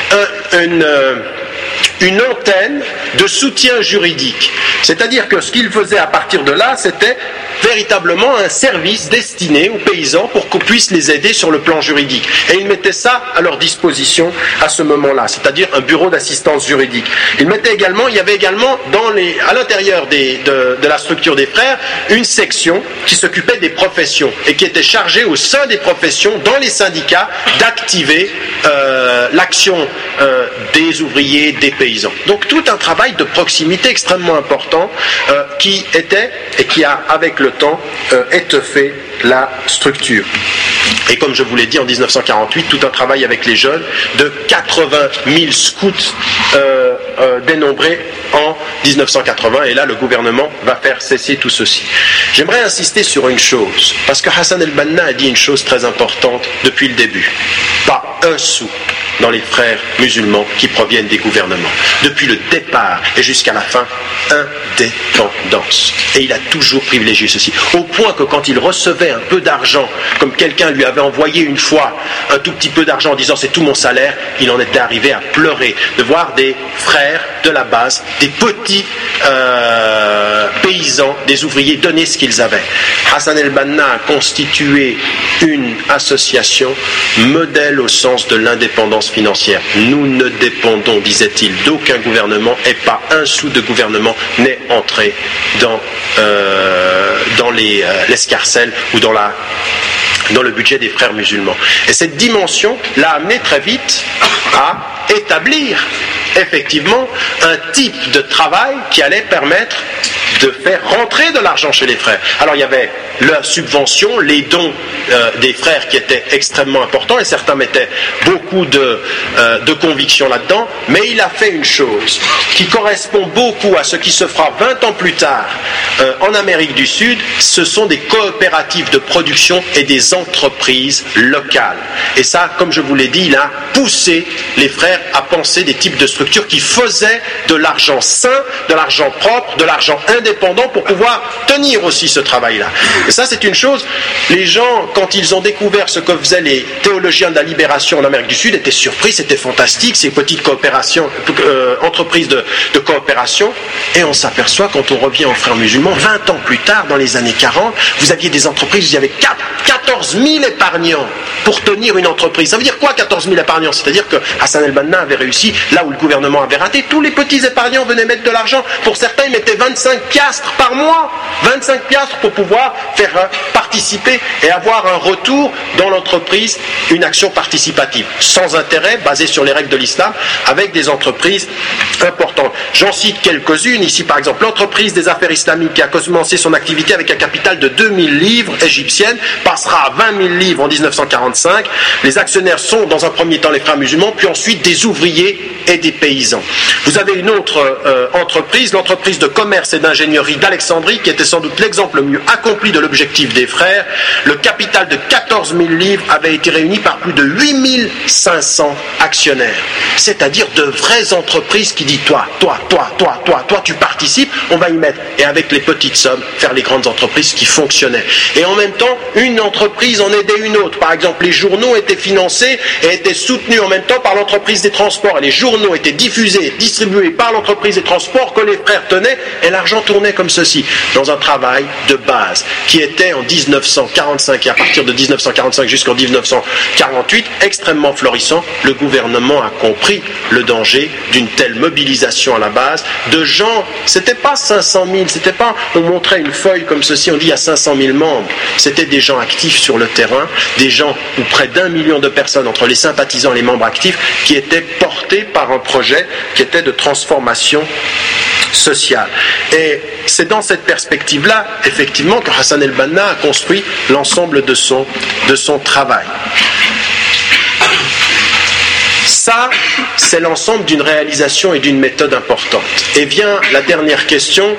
un, une... Euh, une antenne de soutien juridique. C'est-à-dire que ce qu'il faisait à partir de là, c'était véritablement un service destiné aux paysans pour qu'on puisse les aider sur le plan juridique. Et il mettait ça à leur disposition à ce moment-là, c'est-à-dire un bureau d'assistance juridique. Il mettait également, il y avait également dans les, à l'intérieur des, de, de la structure des frères, une section qui s'occupait des professions et qui était chargée au sein des professions, dans les syndicats, d'activer euh, l'action euh, des ouvriers, des paysans. Donc tout un travail de proximité extrêmement important euh, qui était et qui a avec le temps euh, étoffé la structure. Et comme je vous l'ai dit en dix-neuf cent quarante-huit, tout un travail avec les jeunes de quatre-vingt mille scouts euh, euh, dénombrés en dix-neuf cent quatre-vingts, et là le gouvernement va faire cesser tout ceci. J'aimerais insister sur une chose, parce que Hassan el-Banna a dit une chose très importante depuis le début. Pas un sou dans les frères musulmans qui proviennent des gouvernements. Depuis le départ et jusqu'à la fin, indépendance. Et il a toujours privilégié ceci. Au point que quand il recevait un peu d'argent, comme quelqu'un lui avait envoyé une fois un tout petit peu d'argent en disant c'est tout mon salaire, il en était arrivé à pleurer de voir des frères de la base, des petits euh, paysans, des ouvriers donner ce qu'ils avaient. Hassan el-Banna a constitué une association modèle au sens de l'indépendance financière. Nous ne dépendons, disait-il, d'aucun gouvernement et pas un sou de gouvernement n'est entré dans, euh, dans les, euh, l'escarcelle ou dans, la, dans le budget des frères musulmans. Et cette dimension l'a amené très vite à établir effectivement un type de travail qui allait permettre de faire rentrer de l'argent chez les frères. Alors il y avait la subvention, les dons euh, des frères qui étaient extrêmement importants, et certains mettaient beaucoup de, euh, de conviction là-dedans, mais il a fait une chose qui correspond beaucoup à ce qui se fera vingt ans plus tard euh, en Amérique du Sud. Ce sont des coopératives de production et des entreprises locales. Et ça, comme je vous l'ai dit, il a poussé les frères à penser des types de structures qui faisaient de l'argent sain, de l'argent propre, de l'argent indépendant, indépendants pour pouvoir tenir aussi ce travail-là. Et ça, c'est une chose, les gens, quand ils ont découvert ce que faisaient les théologiens de la libération en Amérique du Sud, étaient surpris, c'était fantastique, ces petites coopérations, euh, entreprises de, de coopération, et on s'aperçoit, quand on revient aux frères musulmans, vingt ans plus tard, dans les années quarante, vous aviez des entreprises, vous aviez quatorze mille épargnants pour tenir une entreprise. Ça veut dire quoi, quatorze mille épargnants? C'est-à-dire que Hassan el-Banna avait réussi, là où le gouvernement avait raté, tous les petits épargnants venaient mettre de l'argent. Pour certains, ils mettaient vingt-cinq piastres par mois, vingt-cinq piastres pour pouvoir faire euh, participer et avoir un retour dans l'entreprise, une action participative, sans intérêt, basée sur les règles de l'islam, avec des entreprises importantes. J'en cite quelques-unes, ici par exemple, l'entreprise des affaires islamiques qui a commencé son activité avec un capital de deux mille livres égyptiennes, passera à vingt mille livres en dix-neuf cent quarante-cinq. Les actionnaires sont dans un premier temps les frères musulmans, puis ensuite des ouvriers et des paysans. Vous avez une autre euh, entreprise, l'entreprise de commerce et d'ingénierie d'Alexandrie, qui était sans doute l'exemple le mieux accompli de l'objectif des frères. Le capital de quatorze mille livres avait été réuni par plus de huit mille cinq cents actionnaires. C'est-à-dire de vraies entreprises qui disent toi, toi, toi, toi, toi, toi, tu participes, on va y mettre. Et avec les petites sommes, faire les grandes entreprises qui fonctionnaient. Et en même temps, une entreprise en aidait une autre. Par exemple, les journaux étaient financés et étaient soutenus en même temps par l'entreprise des transports. Et les journaux étaient diffusés, distribués par l'entreprise des transports que les frères tenaient, et l'argent tournait comme ceci, dans un travail de base, qui était en dix-neuf cent quarante-cinq, et à partir de dix-neuf cent quarante-cinq jusqu'en dix-neuf cent quarante-huit, extrêmement florissant. Le gouvernement a compris le danger d'une telle mobilisation à la base, de gens, c'était pas cinq cent mille, c'était pas, on montrait une feuille comme ceci, on dit il y a cinq cent mille membres, c'était des gens actifs sur le terrain, des gens, ou près d'un million de personnes, entre les sympathisants et les membres actifs, qui étaient portés par un projet qui était de transformation sociale. Et c'est dans cette perspective-là, effectivement, que Hassan el-Banna a construit l'ensemble de son, de son travail. Ça, c'est l'ensemble d'une réalisation et d'une méthode importante. Et vient la dernière question,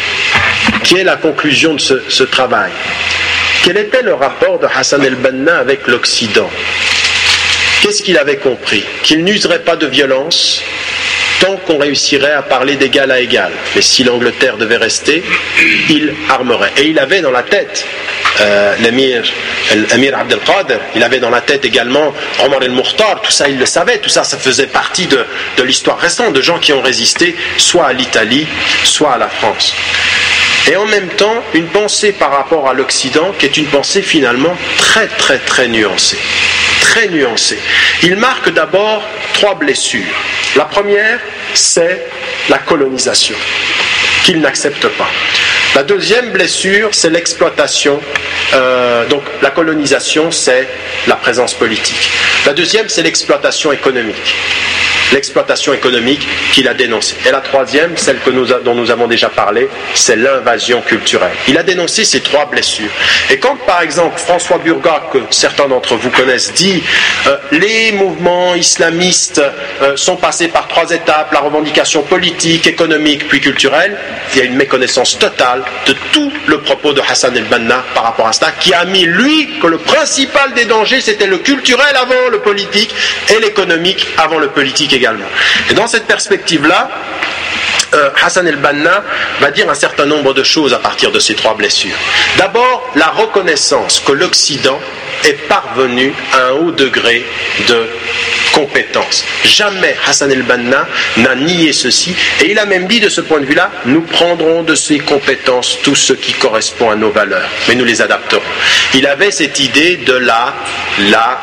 qui est la conclusion de ce, ce travail. Quel était le rapport de Hassan el-Banna avec l'Occident? Qu'est-ce qu'il avait compris? Qu'il n'userait pas de violence tant qu'on réussirait à parler d'égal à égal. Mais si l'Angleterre devait rester, il armerait. Et il avait dans la tête euh, l'émir, l'émir Abd el-Qadir, il avait dans la tête également Omar el-Mukhtar, tout ça il le savait, tout ça ça faisait partie de, de l'histoire récente, de gens qui ont résisté soit à l'Italie, soit à la France. Et en même temps, une pensée par rapport à l'Occident qui est une pensée finalement très très très nuancée. Très nuancée. Il marque d'abord trois blessures. La première, c'est la colonisation, qu'il n'accepte pas. La deuxième blessure, c'est l'exploitation. Euh, donc la colonisation, c'est la présence politique. La deuxième, c'est l'exploitation économique. L'exploitation économique qu'il a dénoncée. Et la troisième, celle que nous a, dont nous avons déjà parlé, c'est l'invasion culturelle. Il a dénoncé ces trois blessures. Et quand, par exemple, François Burgat, que certains d'entre vous connaissent, dit euh, les mouvements islamistes euh, sont passés par trois étapes, la revendication politique, économique, puis culturelle, il y a une méconnaissance totale de tout le propos de Hassan el-Banna par rapport à cela, qui a mis, lui, que le principal des dangers, c'était le culturel avant le politique et l'économique avant le politique également. Et dans cette perspective-là, euh, Hassan el-Banna va dire un certain nombre de choses à partir de ces trois blessures. D'abord, la reconnaissance que l'Occident est parvenu à un haut degré de compétence. Jamais Hassan el-Banna n'a nié ceci, et il a même dit de ce point de vue-là, nous prendrons de ces compétences tout ce qui correspond à nos valeurs, mais nous les adapterons. Il avait cette idée de la, la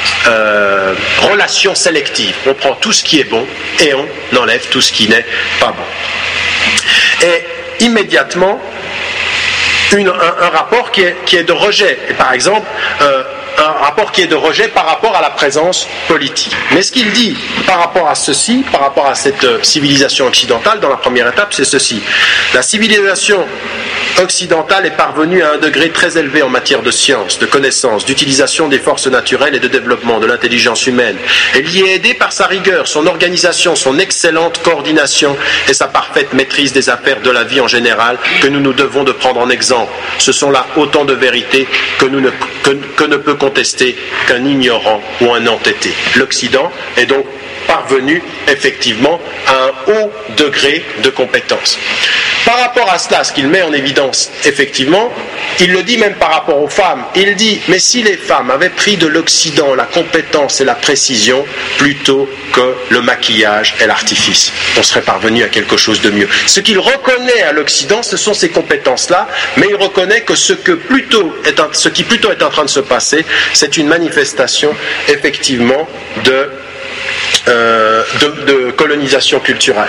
euh, relation sélective. On prend tout ce qui est bon et on enlève tout ce qui n'est pas bon. Et immédiatement, Une, un, un rapport qui est, qui est de rejet. Et par exemple, euh, un rapport qui est de rejet par rapport à la présence politique. Mais ce qu'il dit par rapport à ceci, par rapport à cette euh, civilisation occidentale, dans la première étape, c'est ceci. La civilisation occidentale est parvenue à un degré très élevé en matière de science, de connaissance, d'utilisation des forces naturelles et de développement de l'intelligence humaine. Elle y est aidée par sa rigueur, son organisation, son excellente coordination et sa parfaite maîtrise des affaires de la vie en général que nous nous devons de prendre en exemple. Ce sont là autant de vérités que, nous ne, que, que ne peut contester qu'un ignorant ou un entêté. L'Occident est donc parvenus effectivement à un haut degré de compétence. Par rapport à cela, ce qu'il met en évidence, effectivement, il le dit même par rapport aux femmes. Il dit, mais si les femmes avaient pris de l'Occident la compétence et la précision plutôt que le maquillage et l'artifice, on serait parvenu à quelque chose de mieux. Ce qu'il reconnaît à l'Occident, ce sont ces compétences-là, mais il reconnaît que ce, que plutôt est, ce qui plutôt est en train de se passer, c'est une manifestation, effectivement, de, euh, de, de colonisation culturelle.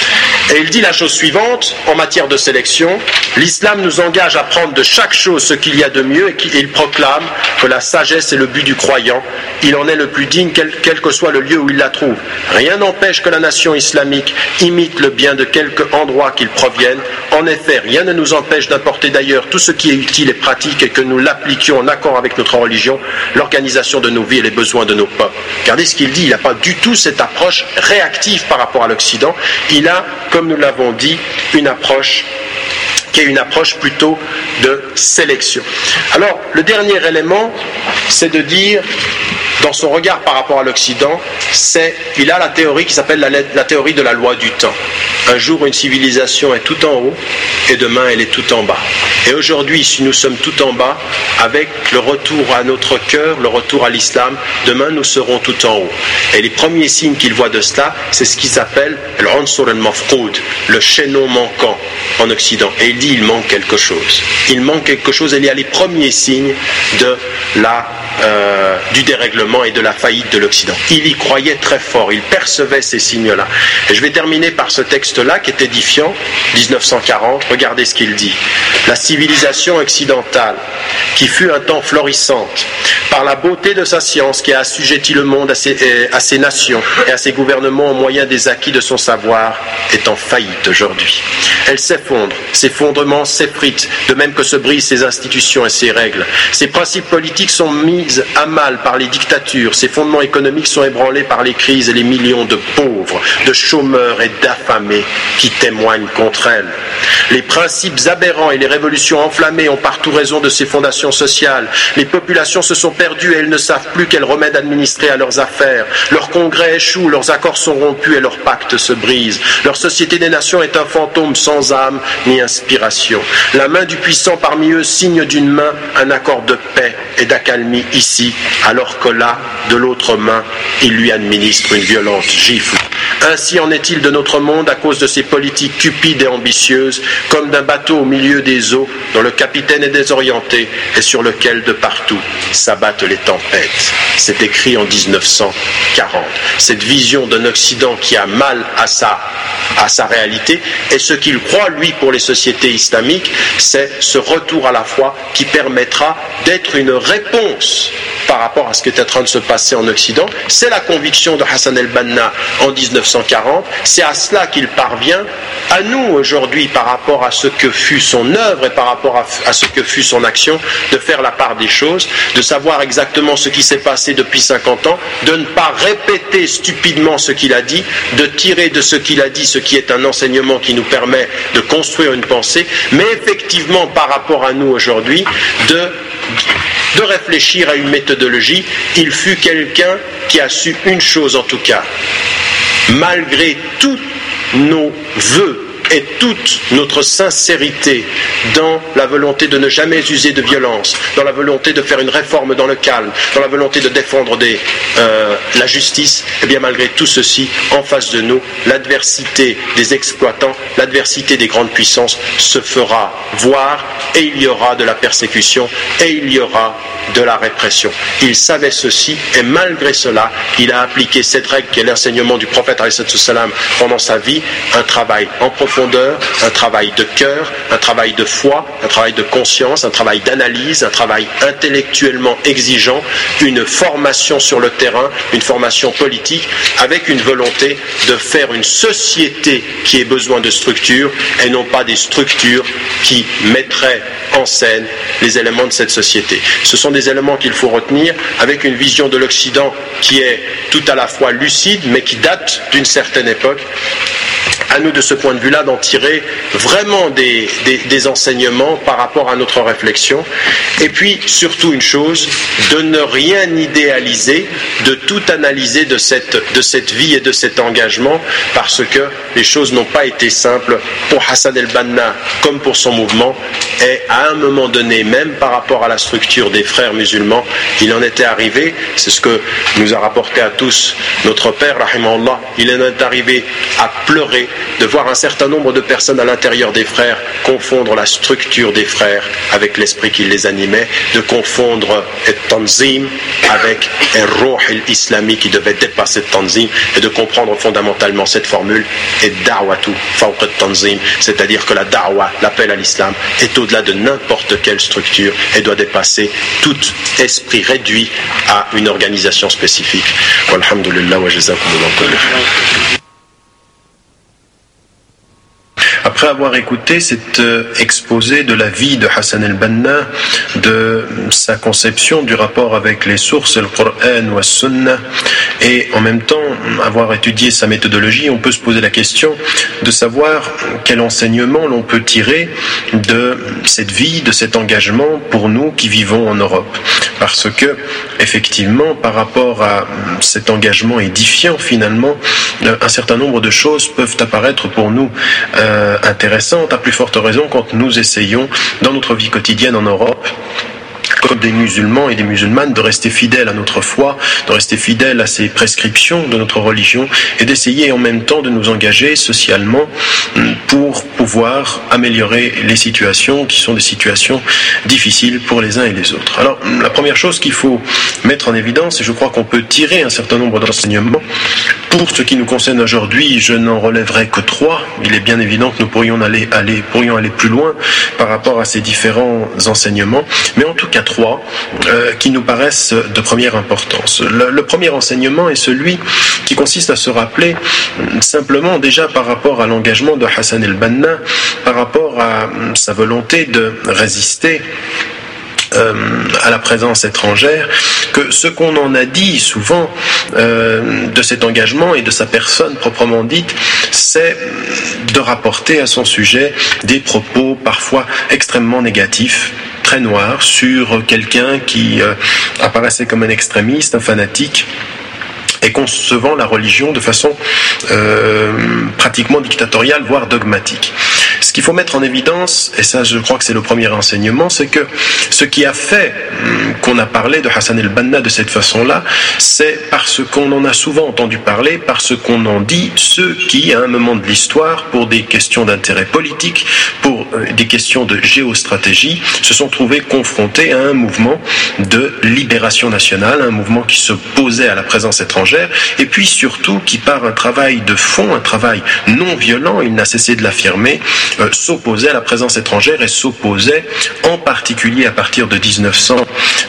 Et il dit la chose suivante, en matière de sélection, l'islam nous engage à prendre de chaque chose ce qu'il y a de mieux et il proclame que la sagesse est le but du croyant. Il en est le plus digne, quel, quel que soit le lieu où il la trouve. Rien n'empêche que la nation islamique imite le bien de quelque endroit qu'il provienne. En effet, rien ne nous empêche d'importer d'ailleurs tout ce qui est utile et pratique et que nous l'appliquions en accord avec notre religion, l'organisation de nos vies et les besoins de nos peuples. Regardez ce qu'il dit, il n'a pas du tout cette approche réactive par rapport à l'Occident. Il a, comme nous l'avons dit, une approche qui est une approche plutôt de sélection. Alors, le dernier élément, c'est de dire, dans son regard par rapport à l'Occident, c'est, il a la théorie qui s'appelle la, la théorie de la loi du temps. Un jour, une civilisation est tout en haut, et demain, elle est tout en bas. Et aujourd'hui, si nous sommes tout en bas, avec le retour à notre cœur, le retour à l'islam, demain, nous serons tout en haut. Et les premiers signes qu'il voit de cela, c'est ce qu'il s'appelle l'unsur al-mafqoud, le chaînon manquant en Occident. Et il dit, il manque quelque chose. Il manque quelque chose, et il y a les premiers signes de la Euh, du dérèglement et de la faillite de l'Occident. Il y croyait très fort, il percevait ces signes-là. Et je vais terminer par ce texte-là qui est édifiant, dix-neuf cent quarante, regardez ce qu'il dit. La civilisation occidentale, qui fut un temps florissante, par la beauté de sa science qui a assujetti le monde à ses, à ses nations et à ses gouvernements au moyen des acquis de son savoir, est en faillite aujourd'hui. Elle s'effondre, ses fondements s'effritent, de même que se brisent ses institutions et ses règles. Ses principes politiques sont mis à mal par les dictatures, ses fondements économiques sont ébranlés par les crises et les millions de pauvres, de chômeurs et d'affamés qui témoignent contre elle. Les principes aberrants et les révolutions enflammées ont partout raison de ces fondations sociales. Les populations se sont perdues et elles ne savent plus quel remède administrer à leurs affaires. Leurs congrès échouent, leurs accords sont rompus et leurs pactes se brisent. Leur société des nations est un fantôme sans âme ni inspiration. La main du puissant parmi eux signe d'une main un accord de paix et d'accalmie ici, alors que là, de l'autre main, il lui administre une violente gifle. Ainsi en est-il de notre monde à cause de ces politiques cupides et ambitieuses, comme d'un bateau au milieu des eaux, dont le capitaine est désorienté et sur lequel de partout s'abattent les tempêtes. C'est écrit en dix-neuf cent quarante. Cette vision d'un Occident qui a mal à sa, à sa réalité, et ce qu'il croit, lui, pour les sociétés islamiques, c'est ce retour à la foi qui permettra d'être une réponse par rapport à ce qui est en train de se passer en Occident. C'est la conviction de Hassan el-Banna en dix-neuf cent quarante, c'est à cela qu'il parvient. À nous aujourd'hui, par rapport à ce que fut son œuvre et par rapport à, à ce que fut son action, de faire la part des choses, de savoir exactement ce qui s'est passé depuis cinquante ans, de ne pas répéter stupidement ce qu'il a dit, de tirer de ce qu'il a dit ce qui est un enseignement qui nous permet de construire une pensée, mais effectivement par rapport à nous aujourd'hui, de de réfléchir à une méthodologie. Il fut quelqu'un qui a su une chose en tout cas, malgré tous nos vœux et toute notre sincérité dans la volonté de ne jamais user de violence, dans la volonté de faire une réforme dans le calme, dans la volonté de défendre des, euh, la justice, et bien malgré tout ceci, en face de nous, l'adversité des exploitants, l'adversité des grandes puissances se fera voir, et il y aura de la persécution, et il y aura de la répression. Il savait ceci, et malgré cela, il a appliqué cette règle qui est l'enseignement du prophète alayhi salam pendant sa vie, un travail en profondeur, un travail de cœur, un travail de foi, un travail de conscience, un travail d'analyse, un travail intellectuellement exigeant, une formation sur le terrain, une formation politique, avec une volonté de faire une société qui ait besoin de structures et non pas des structures qui mettraient en scène les éléments de cette société. Ce sont des éléments qu'il faut retenir avec une vision de l'Occident qui est tout à la fois lucide mais qui date d'une certaine époque à nous de ce point de vue-là d'en tirer vraiment des, des, des enseignements par rapport à notre réflexion. Et puis surtout une chose, de ne rien idéaliser, de tout analyser de cette, de cette vie et de cet engagement, parce que les choses n'ont pas été simples pour Hassan el-Banna comme pour son mouvement, et à un moment donné, même par rapport à la structure des frères musulmans, il en était arrivé, c'est ce que nous a rapporté à tous notre père, rahimahullah, il en est arrivé à pleurer de voir un certain nombre de personnes à l'intérieur des frères confondre la structure des frères avec l'esprit qui les animait, de confondre le tanzim avec le ruh islamique qui devait dépasser le tanzim, et de comprendre fondamentalement cette formule et da'watu fawq al-tanzim, c'est-à-dire que la da'wa, l'appel à l'islam, est au-delà de n'importe quelle structure et doit dépasser tout esprit réduit à une organisation spécifique. Walhamdulillah wa jazakumullahu khairan. Après avoir écouté cet exposé de la vie de Hassan el-Banna, de sa conception du rapport avec les sources, le Coran ou la Sunna, et en même temps avoir étudié sa méthodologie, on peut se poser la question de savoir quel enseignement l'on peut tirer de cette vie, de cet engagement pour nous qui vivons en Europe. Parce que, effectivement, par rapport à cet engagement édifiant, finalement, un certain nombre de choses peuvent apparaître pour nous euh, intéressantes, à plus forte raison quand nous essayons, dans notre vie quotidienne en Europe, comme des musulmans et des musulmanes, de rester fidèles à notre foi, de rester fidèles à ces prescriptions de notre religion, et d'essayer en même temps de nous engager socialement pour pouvoir améliorer les situations qui sont des situations difficiles pour les uns et les autres. Alors, la première chose qu'il faut mettre en évidence, et je crois qu'on peut tirer un certain nombre d'enseignements, pour ce qui nous concerne aujourd'hui, je n'en relèverai que trois. Il est bien évident que nous pourrions aller, aller, pourrions aller plus loin par rapport à ces différents enseignements, mais en tout cas trois euh, qui nous paraissent de première importance. Le, le premier enseignement est celui qui consiste à se rappeler simplement déjà par rapport à l'engagement de Hassan el-Banna, par rapport à sa volonté de résister Euh, à la présence étrangère, que ce qu'on en a dit souvent euh, de cet engagement et de sa personne proprement dite, c'est de rapporter à son sujet des propos parfois extrêmement négatifs, très noirs, sur quelqu'un qui euh, apparaissait comme un extrémiste, un fanatique, et concevant la religion de façon euh, pratiquement dictatoriale, voire dogmatique. Ce qu'il faut mettre en évidence, et ça je crois que c'est le premier enseignement, c'est que ce qui a fait qu'on a parlé de Hassan el-Banna de cette façon-là, c'est parce qu'on en a souvent entendu parler, parce qu'on en dit ceux qui, à un moment de l'histoire, pour des questions d'intérêt politique, pour des questions de géostratégie, se sont trouvés confrontés à un mouvement de libération nationale, un mouvement qui s'opposait à la présence étrangère, et puis surtout qui, par un travail de fond, un travail non violent, il n'a cessé de l'affirmer, Euh, s'opposait à la présence étrangère et s'opposait en particulier à partir de dix-neuf cent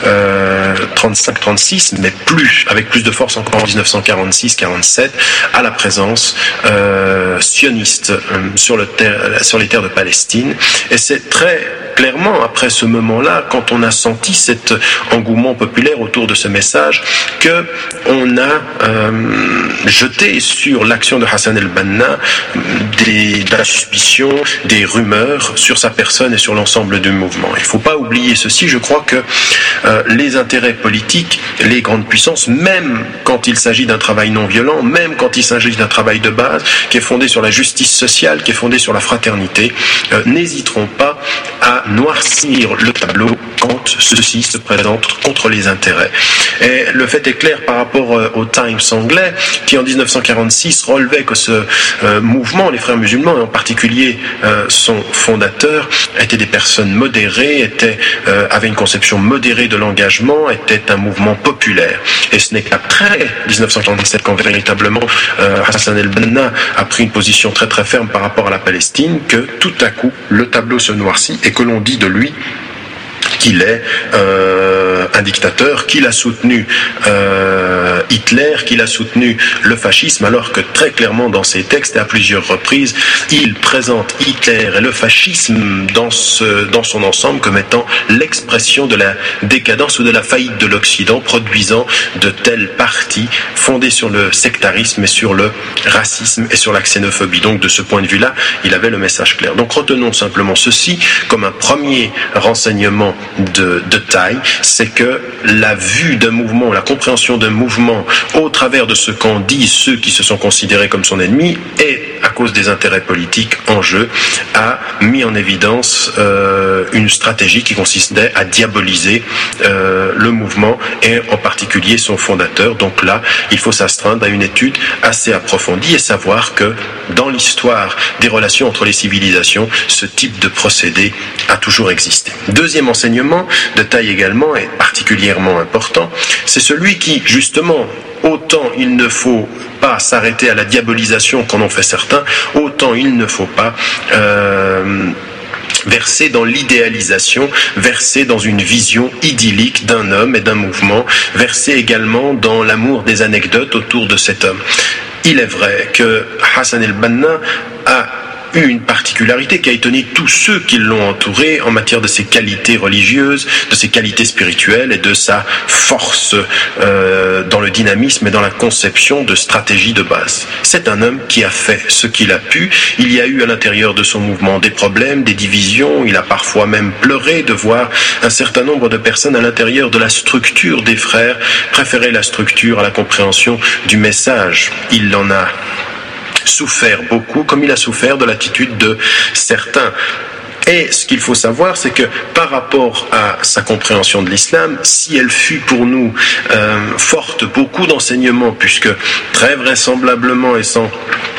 trente-cinq trente-six, mais plus, avec plus de force encore en dix-neuf cent quarante-six quarante-sept, à la présence euh, sioniste euh, sur, le ter- sur les terres de Palestine. Et c'est très clairement après ce moment-là, quand on a senti cet engouement populaire autour de ce message, que on a euh, jeté sur l'action de Hassan el-Banna des, de la suspicion, des rumeurs sur sa personne et sur l'ensemble du mouvement. Il ne faut pas oublier ceci, je crois que euh, les intérêts politiques, les grandes puissances, même quand il s'agit d'un travail non violent, même quand il s'agit d'un travail de base qui est fondé sur la justice sociale, qui est fondé sur la fraternité, euh, n'hésiteront pas à noircir le tableau quand ceci se présente contre les intérêts. Et le fait est clair par rapport euh, au Times anglais, qui en dix-neuf cent quarante-six relevait que ce euh, mouvement, les frères musulmans, et en particulier euh, son fondateur, étaient des personnes modérées, étaient, euh, avaient une conception modérée de l'engagement, était un mouvement populaire. Et ce n'est qu'après dix-neuf cent quarante-sept quand véritablement euh, Hassan el-Banna a pris une position très très ferme par rapport à la Palestine que tout à coup le tableau se noircit et que l'on dit de lui qu'il est euh, un dictateur, qu'il a soutenu euh, Hitler, qu'il a soutenu le fascisme, alors que très clairement dans ses textes et à plusieurs reprises, il présente Hitler et le fascisme dans, ce, dans son ensemble comme étant l'expression de la décadence ou de la faillite de l'Occident, produisant de tels partis fondés sur le sectarisme et sur le racisme et sur la xénophobie. Donc de ce point de vue-là, il avait le message clair. Donc retenons simplement ceci comme un premier renseignement de, de taille, c'est que la vue d'un mouvement, la compréhension d'un mouvement au travers de ce qu'en disent ceux qui se sont considérés comme son ennemi et à cause des intérêts politiques en jeu, a mis en évidence euh, une stratégie qui consistait à diaboliser euh, le mouvement et en particulier son fondateur. Donc là, il faut s'astreindre à une étude assez approfondie et savoir que dans l'histoire des relations entre les civilisations, ce type de procédé a toujours existé. Deuxième enseignement de taille également et particulièrement important, c'est celui qui, justement, autant il ne faut pas s'arrêter à la diabolisation qu'en ont fait certains, autant il ne faut pas euh, verser dans l'idéalisation, verser dans une vision idyllique d'un homme et d'un mouvement, verser également dans l'amour des anecdotes autour de cet homme. Il est vrai que Hassan el-Banna a eu une particularité qui a étonné tous ceux qui l'ont entouré en matière de ses qualités religieuses, de ses qualités spirituelles et de sa force euh, dans le dynamisme et dans la conception de stratégies de base. C'est un homme qui a fait ce qu'il a pu. Il y a eu à l'intérieur de son mouvement des problèmes, des divisions. Il a parfois même pleuré de voir un certain nombre de personnes à l'intérieur de la structure des frères préférer la structure à la compréhension du message. Il en a souffert beaucoup, comme il a souffert de l'attitude de certains. Et ce qu'il faut savoir, c'est que par rapport à sa compréhension de l'islam, si elle fut pour nous euh, forte beaucoup d'enseignements, puisque très vraisemblablement et sans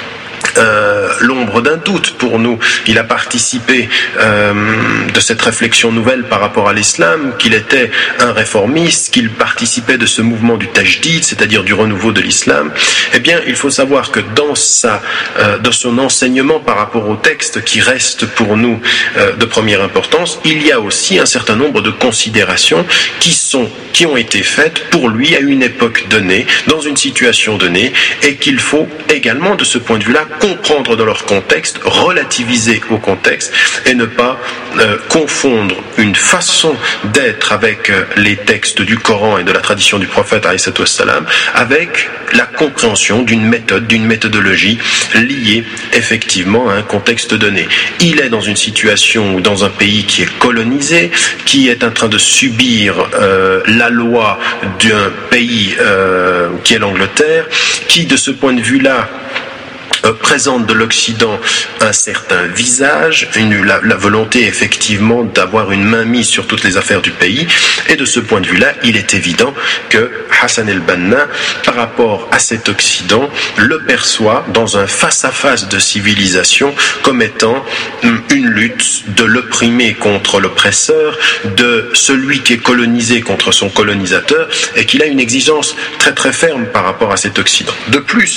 Euh, l'ombre d'un doute pour nous, il a participé euh, de cette réflexion nouvelle par rapport à l'islam, qu'il était un réformiste, qu'il participait de ce mouvement du tajdid, c'est-à-dire du renouveau de l'islam. Eh bien, il faut savoir que dans sa, euh, dans son enseignement par rapport au texte qui reste pour nous euh, de première importance, il y a aussi un certain nombre de considérations qui sont, qui ont été faites pour lui à une époque donnée, dans une situation donnée, et qu'il faut également, de ce point de vue-là, comprendre dans leur contexte, relativiser au contexte et ne pas euh, confondre une façon d'être avec euh, les textes du Coran et de la tradition du prophète alayhi salam avec la compréhension d'une méthode, d'une méthodologie liée effectivement à un contexte donné. Il est dans une situation ou dans un pays qui est colonisé, qui est en train de subir euh, la loi d'un pays euh, qui est l'Angleterre, qui de ce point de vue-là Euh, présente de l'Occident un certain visage, une, la, la volonté effectivement d'avoir une mainmise sur toutes les affaires du pays, et de ce point de vue-là, il est évident que Hassan el-Banna, par rapport à cet Occident, le perçoit dans un face-à-face de civilisation comme étant une lutte de l'opprimé contre l'oppresseur, de celui qui est colonisé contre son colonisateur, et qu'il a une exigence très très ferme par rapport à cet Occident. De plus,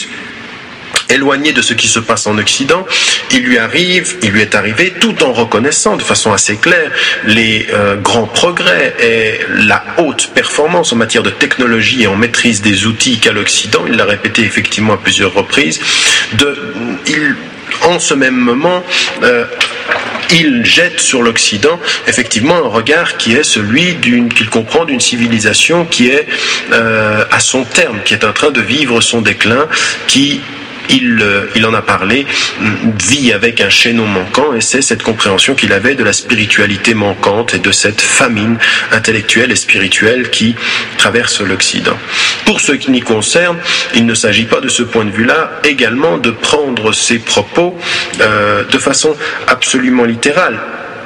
éloigné de ce qui se passe en Occident, il lui arrive, il lui est arrivé, tout en reconnaissant de façon assez claire les euh, grands progrès et la haute performance en matière de technologie et en maîtrise des outils qu'a l'Occident, il l'a répété effectivement à plusieurs reprises, de, il, en ce même moment, euh, il jette sur l'Occident effectivement un regard qui est celui d'une, qu'il comprend d'une civilisation qui est euh, à son terme, qui est en train de vivre son déclin, qui Il, il en a parlé, vit avec un chaînon manquant, et c'est cette compréhension qu'il avait de la spiritualité manquante et de cette famine intellectuelle et spirituelle qui traverse l'Occident. Pour ce qui m'y concerne, il ne s'agit pas de ce point de vue-là également de prendre ses propos euh, de façon absolument littérale. Pourquoi ?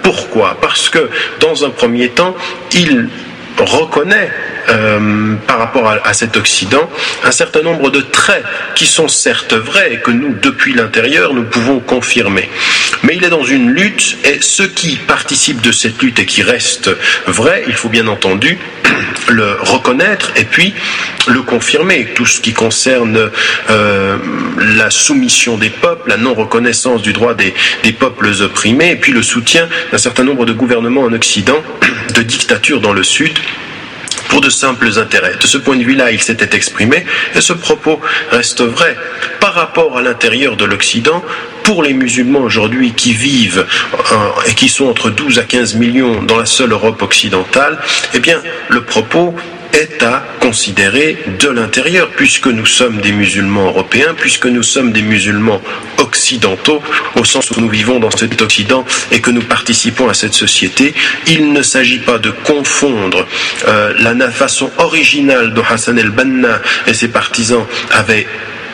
Parce que dans un premier temps, il reconnaît Euh, par rapport à, à cet Occident, un certain nombre de traits qui sont certes vrais et que nous, depuis l'intérieur, nous pouvons confirmer. Mais il est dans une lutte, et ceux qui participent de cette lutte et qui restent vrais, il faut bien entendu le reconnaître et puis le confirmer. Tout ce qui concerne euh, la soumission des peuples, la non-reconnaissance du droit des, des peuples opprimés, et puis le soutien d'un certain nombre de gouvernements en Occident de dictature dans le Sud, pour de simples intérêts. De ce point de vue-là, il s'était exprimé, et ce propos reste vrai par rapport à l'intérieur de l'Occident. Pour les musulmans aujourd'hui qui vivent euh, et qui sont entre douze à quinze millions dans la seule Europe occidentale, eh bien, le propos est à considérer de l'intérieur, puisque nous sommes des musulmans européens, puisque nous sommes des musulmans occidentaux, au sens où nous vivons dans cet Occident et que nous participons à cette société. Il ne s'agit pas de confondre euh, la façon originale dont Hassan el-Banna et ses partisans avaient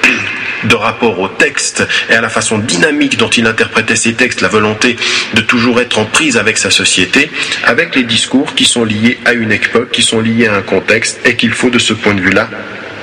de rapport au texte et à la façon dynamique dont il interprétait ces textes, la volonté de toujours être en prise avec sa société, avec les discours qui sont liés à une époque, qui sont liés à un contexte, et qu'il faut de ce point de vue-là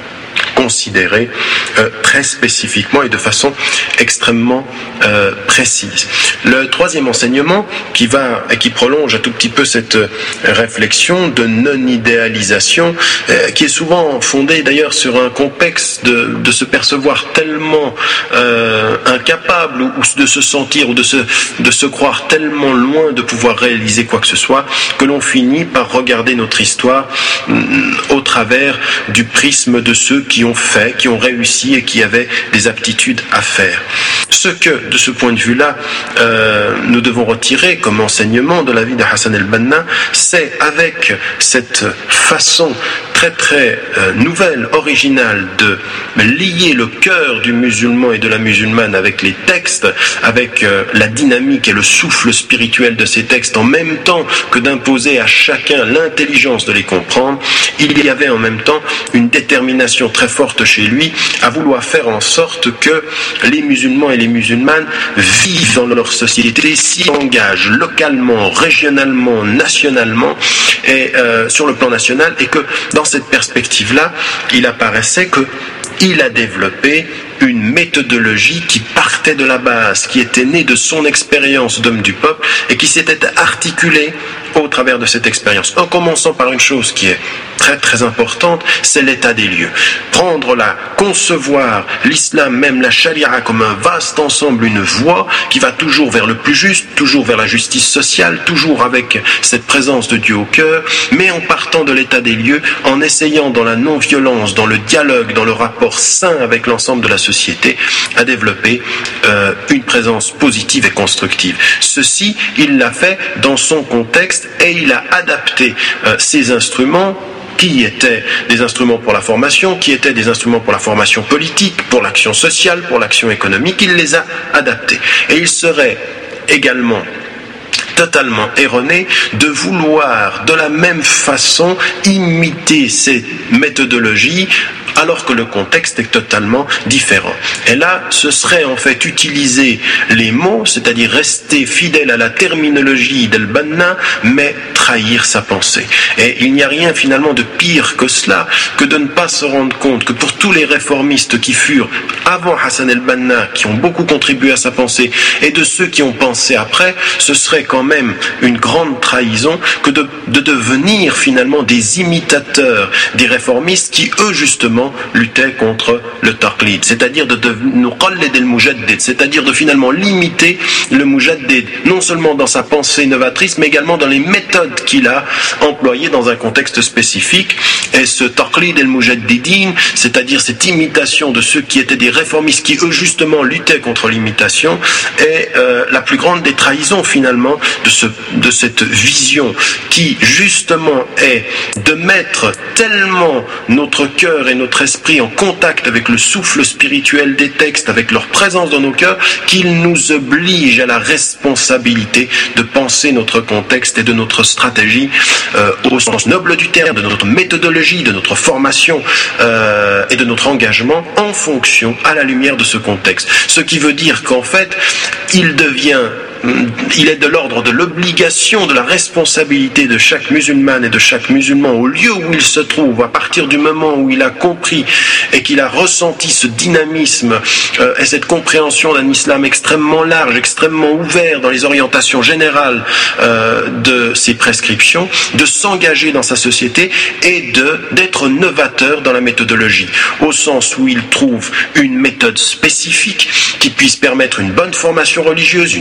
considérer euh, très spécifiquement et de façon extrêmement euh, précise. Le troisième enseignement qui va et qui prolonge un tout petit peu cette réflexion de non-idéalisation, euh, qui est souvent fondée d'ailleurs sur un complexe de, de se percevoir tellement euh, incapable ou, ou de se sentir ou de se, de se croire tellement loin de pouvoir réaliser quoi que ce soit, que l'on finit par regarder notre histoire mm, au travers du prisme de ceux qui ont fait, qui ont réussi et qui avaient des aptitudes à faire. Ce que, de ce point de vue-là, euh, nous devons retirer comme enseignement de la vie de Hassan el-Banna, c'est avec cette façon très très euh, nouvelle, originale de lier le cœur du musulman et de la musulmane avec les textes, avec euh, la dynamique et le souffle spirituel de ces textes, en même temps que d'imposer à chacun l'intelligence de les comprendre. Il y avait en même temps une détermination très forte chez lui à vouloir faire en sorte que les musulmans et les musulmanes vivent dans leur société, s'y engagent localement, régionalement, nationalement et euh, sur le plan national, et que dans cette perspective-là, il apparaissait que il a développé une méthodologie qui partait de la base, qui était née de son expérience d'homme du peuple et qui s'était articulée au travers de cette expérience. En commençant par une chose qui est très très importante, c'est l'état des lieux. Prendre la, concevoir l'islam, même la charia, comme un vaste ensemble, une voie qui va toujours vers le plus juste, toujours vers la justice sociale, toujours avec cette présence de Dieu au cœur, mais en partant de l'état des lieux, en essayant dans la non-violence, dans le dialogue, dans le rapport sain avec l'ensemble de la société, à développer euh, une présence positive et constructive. Ceci, il l'a fait dans son contexte et il a adapté euh, ses instruments, qui étaient des instruments pour la formation, qui étaient des instruments pour la formation politique, pour l'action sociale, pour l'action économique. Il les a adaptés. Et il serait également totalement erroné de vouloir de la même façon imiter ces méthodologies alors que le contexte est totalement différent. Et là, ce serait en fait utiliser les mots, c'est-à-dire rester fidèle à la terminologie d'El-Banna, mais trahir sa pensée. Et il n'y a rien finalement de pire que cela, que de ne pas se rendre compte que pour tous les réformistes qui furent avant Hassan el-Banna, qui ont beaucoup contribué à sa pensée, et de ceux qui ont pensé après, ce serait quand même une grande trahison que de, de devenir finalement des imitateurs des réformistes qui, eux, justement, luttaient contre le taqlid, c'est-à-dire de nous qallid al-mujaddid, c'est-à-dire de finalement limiter le mujaddid, non seulement dans sa pensée novatrice, mais également dans les méthodes qu'il a employées dans un contexte spécifique. Et ce taqlid al-mujaddidin, c'est-à-dire cette imitation de ceux qui étaient des réformistes, qui eux justement luttaient contre l'imitation, est euh, la plus grande des trahisons finalement de, ce, de cette vision qui justement est de mettre tellement notre cœur et notre esprit en contact avec le souffle spirituel des textes, avec leur présence dans nos cœurs, qu'il nous oblige à la responsabilité de penser notre contexte et de notre stratégie euh, au sens noble du terme, de notre méthodologie, de notre formation euh, et de notre engagement en fonction, à la lumière de ce contexte. Ce qui veut dire qu'en fait, il devient il est de l'ordre de l'obligation, de la responsabilité de chaque musulmane et de chaque musulman au lieu où il se trouve, à partir du moment où il a compris et qu'il a ressenti ce dynamisme euh, et cette compréhension d'un islam extrêmement large, extrêmement ouvert dans les orientations générales euh, de ses prescriptions, de s'engager dans sa société et de, d'être novateur dans la méthodologie, au sens où il trouve une méthode spécifique qui puisse permettre une bonne formation religieuse, une bonne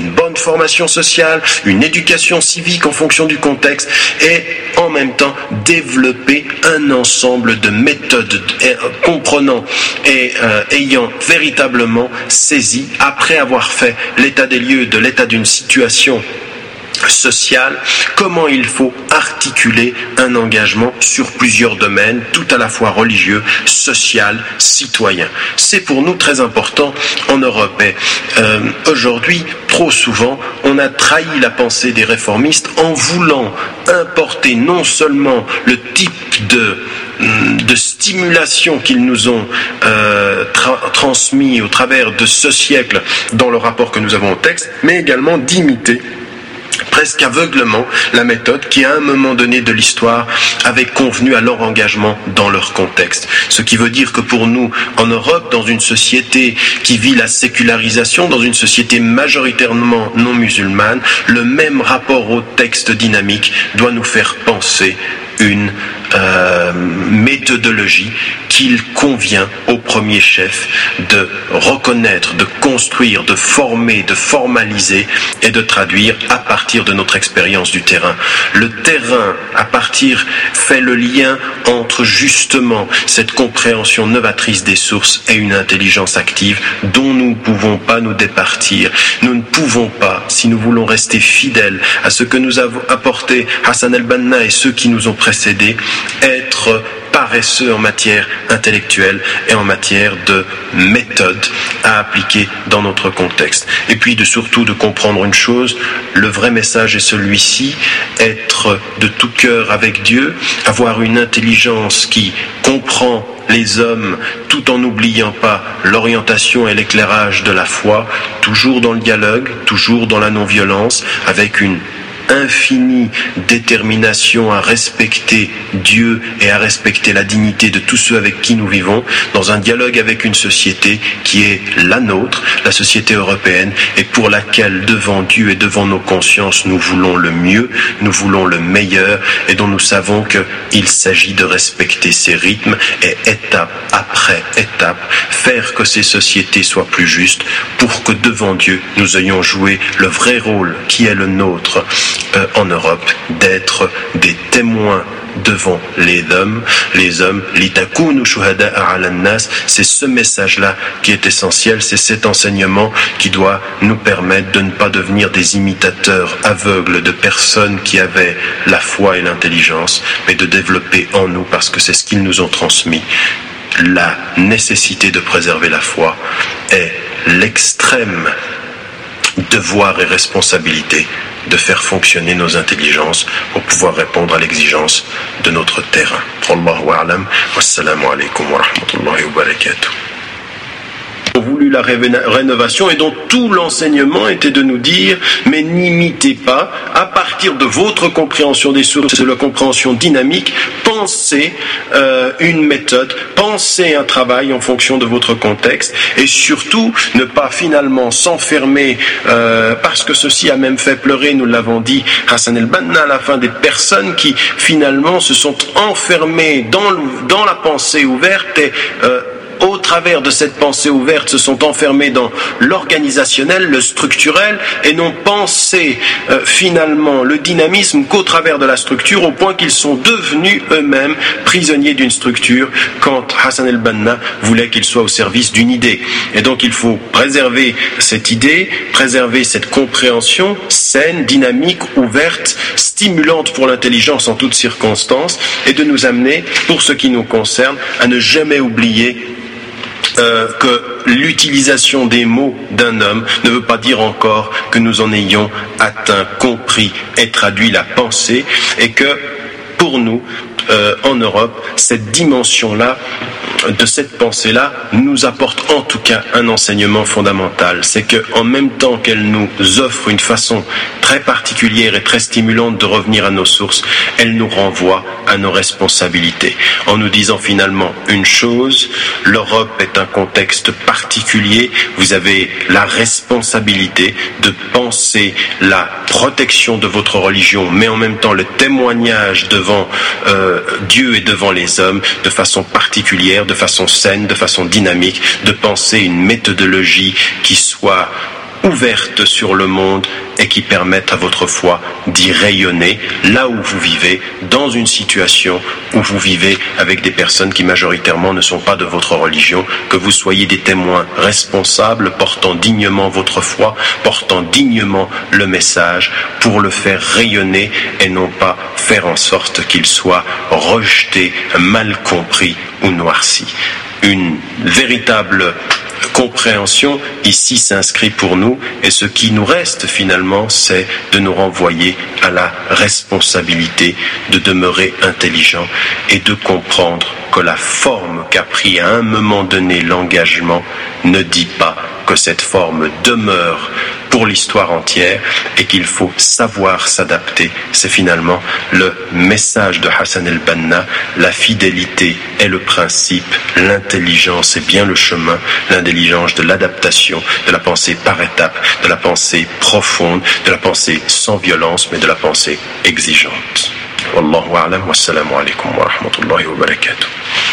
formation sociale, une éducation civique en fonction du contexte, et en même temps développer un ensemble de méthodes euh, comprenant et euh, ayant véritablement saisi, après avoir fait l'état des lieux de l'état d'une situation sociale, comment il faut articuler un engagement sur plusieurs domaines, tout à la fois religieux, social, citoyen. C'est pour nous très important en Europe. Et euh, aujourd'hui, trop souvent, on a trahi la pensée des réformistes en voulant importer non seulement le type de de stimulation qu'ils nous ont euh, tra- transmis au travers de ce siècle dans le rapport que nous avons au texte, mais également d'imiter presque aveuglement la méthode qui à un moment donné de l'histoire avait convenu à leur engagement dans leur contexte. Ce qui veut dire que pour nous, en Europe, dans une société qui vit la sécularisation, dans une société majoritairement non musulmane, le même rapport au texte dynamique doit nous faire penser une euh, méthodologie qu'il convient au premier chef de reconnaître, de construire, de former, de formaliser et de traduire à partir de notre expérience du terrain. Le terrain, à partir, fait le lien entre justement cette compréhension novatrice des sources et une intelligence active dont nous ne pouvons pas nous départir. Nous ne pouvons pas, si nous voulons rester fidèles à ce que nous avons apporté Hassan el-Banna et ceux qui nous ont précédés, être paresseux en matière intellectuelle et en matière de méthode à appliquer dans notre contexte. Et puis de surtout de comprendre une chose, le vrai message est celui-ci, être de tout cœur avec Dieu, avoir une intelligence qui comprend les hommes tout en n'oubliant pas l'orientation et l'éclairage de la foi, toujours dans le dialogue, toujours dans la non-violence, avec une infinie détermination à respecter Dieu et à respecter la dignité de tous ceux avec qui nous vivons, dans un dialogue avec une société qui est la nôtre, la société européenne, et pour laquelle, devant Dieu et devant nos consciences, nous voulons le mieux, nous voulons le meilleur, et dont nous savons qu'il s'agit de respecter ces rythmes et étape après étape, faire que ces sociétés soient plus justes pour que devant Dieu, nous ayons joué le vrai rôle qui est le nôtre Euh, en Europe, d'être des témoins devant les hommes, les hommes, litakunu shuhada'a 'ala an-nas, c'est ce message-là qui est essentiel, c'est cet enseignement qui doit nous permettre de ne pas devenir des imitateurs aveugles de personnes qui avaient la foi et l'intelligence, mais de développer en nous, parce que c'est ce qu'ils nous ont transmis, la nécessité de préserver la foi et l'extrême devoir et responsabilité de faire fonctionner nos intelligences pour pouvoir répondre à l'exigence de notre terrain. Wallahu a'lam. Wassalamu alaikum wa rahmatullahi wa barakatuh. Voulu la rénovation et dont tout l'enseignement était de nous dire mais n'imitez pas, à partir de votre compréhension des sources, de la compréhension dynamique, pensez euh, une méthode, pensez un travail en fonction de votre contexte, et surtout ne pas finalement s'enfermer euh, parce que ceci a même fait pleurer, nous l'avons dit, Hassan el-Banna à la fin, des personnes qui finalement se sont enfermées dans, le, dans la pensée ouverte et euh, au travers de cette pensée ouverte, se sont enfermés dans l'organisationnel, le structurel, et n'ont pensé euh, finalement le dynamisme qu'au travers de la structure, au point qu'ils sont devenus eux-mêmes prisonniers d'une structure, quand Hassan el-Banna voulait qu'il soit au service d'une idée. Et donc il faut préserver cette idée, préserver cette compréhension saine, dynamique, ouverte, stimulante pour l'intelligence en toutes circonstances, et de nous amener, pour ce qui nous concerne, à ne jamais oublier Euh, que l'utilisation des mots d'un homme ne veut pas dire encore que nous en ayons atteint, compris et traduit la pensée, et que pour nous, euh, en Europe, cette dimension-là, de cette pensée-là, nous apporte en tout cas un enseignement fondamental. C'est qu'en même temps qu'elle nous offre une façon très particulière et très stimulante de revenir à nos sources, elle nous renvoie à nos responsabilités, en nous disant finalement une chose: l'Europe est un contexte particulier, vous avez la responsabilité de penser la protection de votre religion, mais en même temps le témoignage devant euh, Dieu et devant les hommes de façon particulière, de façon saine, de façon dynamique, de penser une méthodologie qui soit ouvertes sur le monde et qui permettent à votre foi d'y rayonner là où vous vivez, dans une situation où vous vivez avec des personnes qui majoritairement ne sont pas de votre religion, que vous soyez des témoins responsables, portant dignement votre foi, portant dignement le message, pour le faire rayonner et non pas faire en sorte qu'il soit rejeté, mal compris ou noirci. Une véritable compréhension ici s'inscrit pour nous, et ce qui nous reste finalement, c'est de nous renvoyer à la responsabilité de demeurer intelligent et de comprendre que la forme qu'a pris à un moment donné l'engagement ne dit pas que cette forme demeure pour l'histoire entière et qu'il faut savoir s'adapter. C'est finalement le message de Hassan el-Banna. La fidélité est le principe, l'intelligence est bien le chemin, l'intelligence de l'adaptation, de la pensée par étapes, de la pensée profonde, de la pensée sans violence, mais de la pensée exigeante. Wallahu a'lam, wassalamu alaikum wa rahmatullahi wa barakatuh.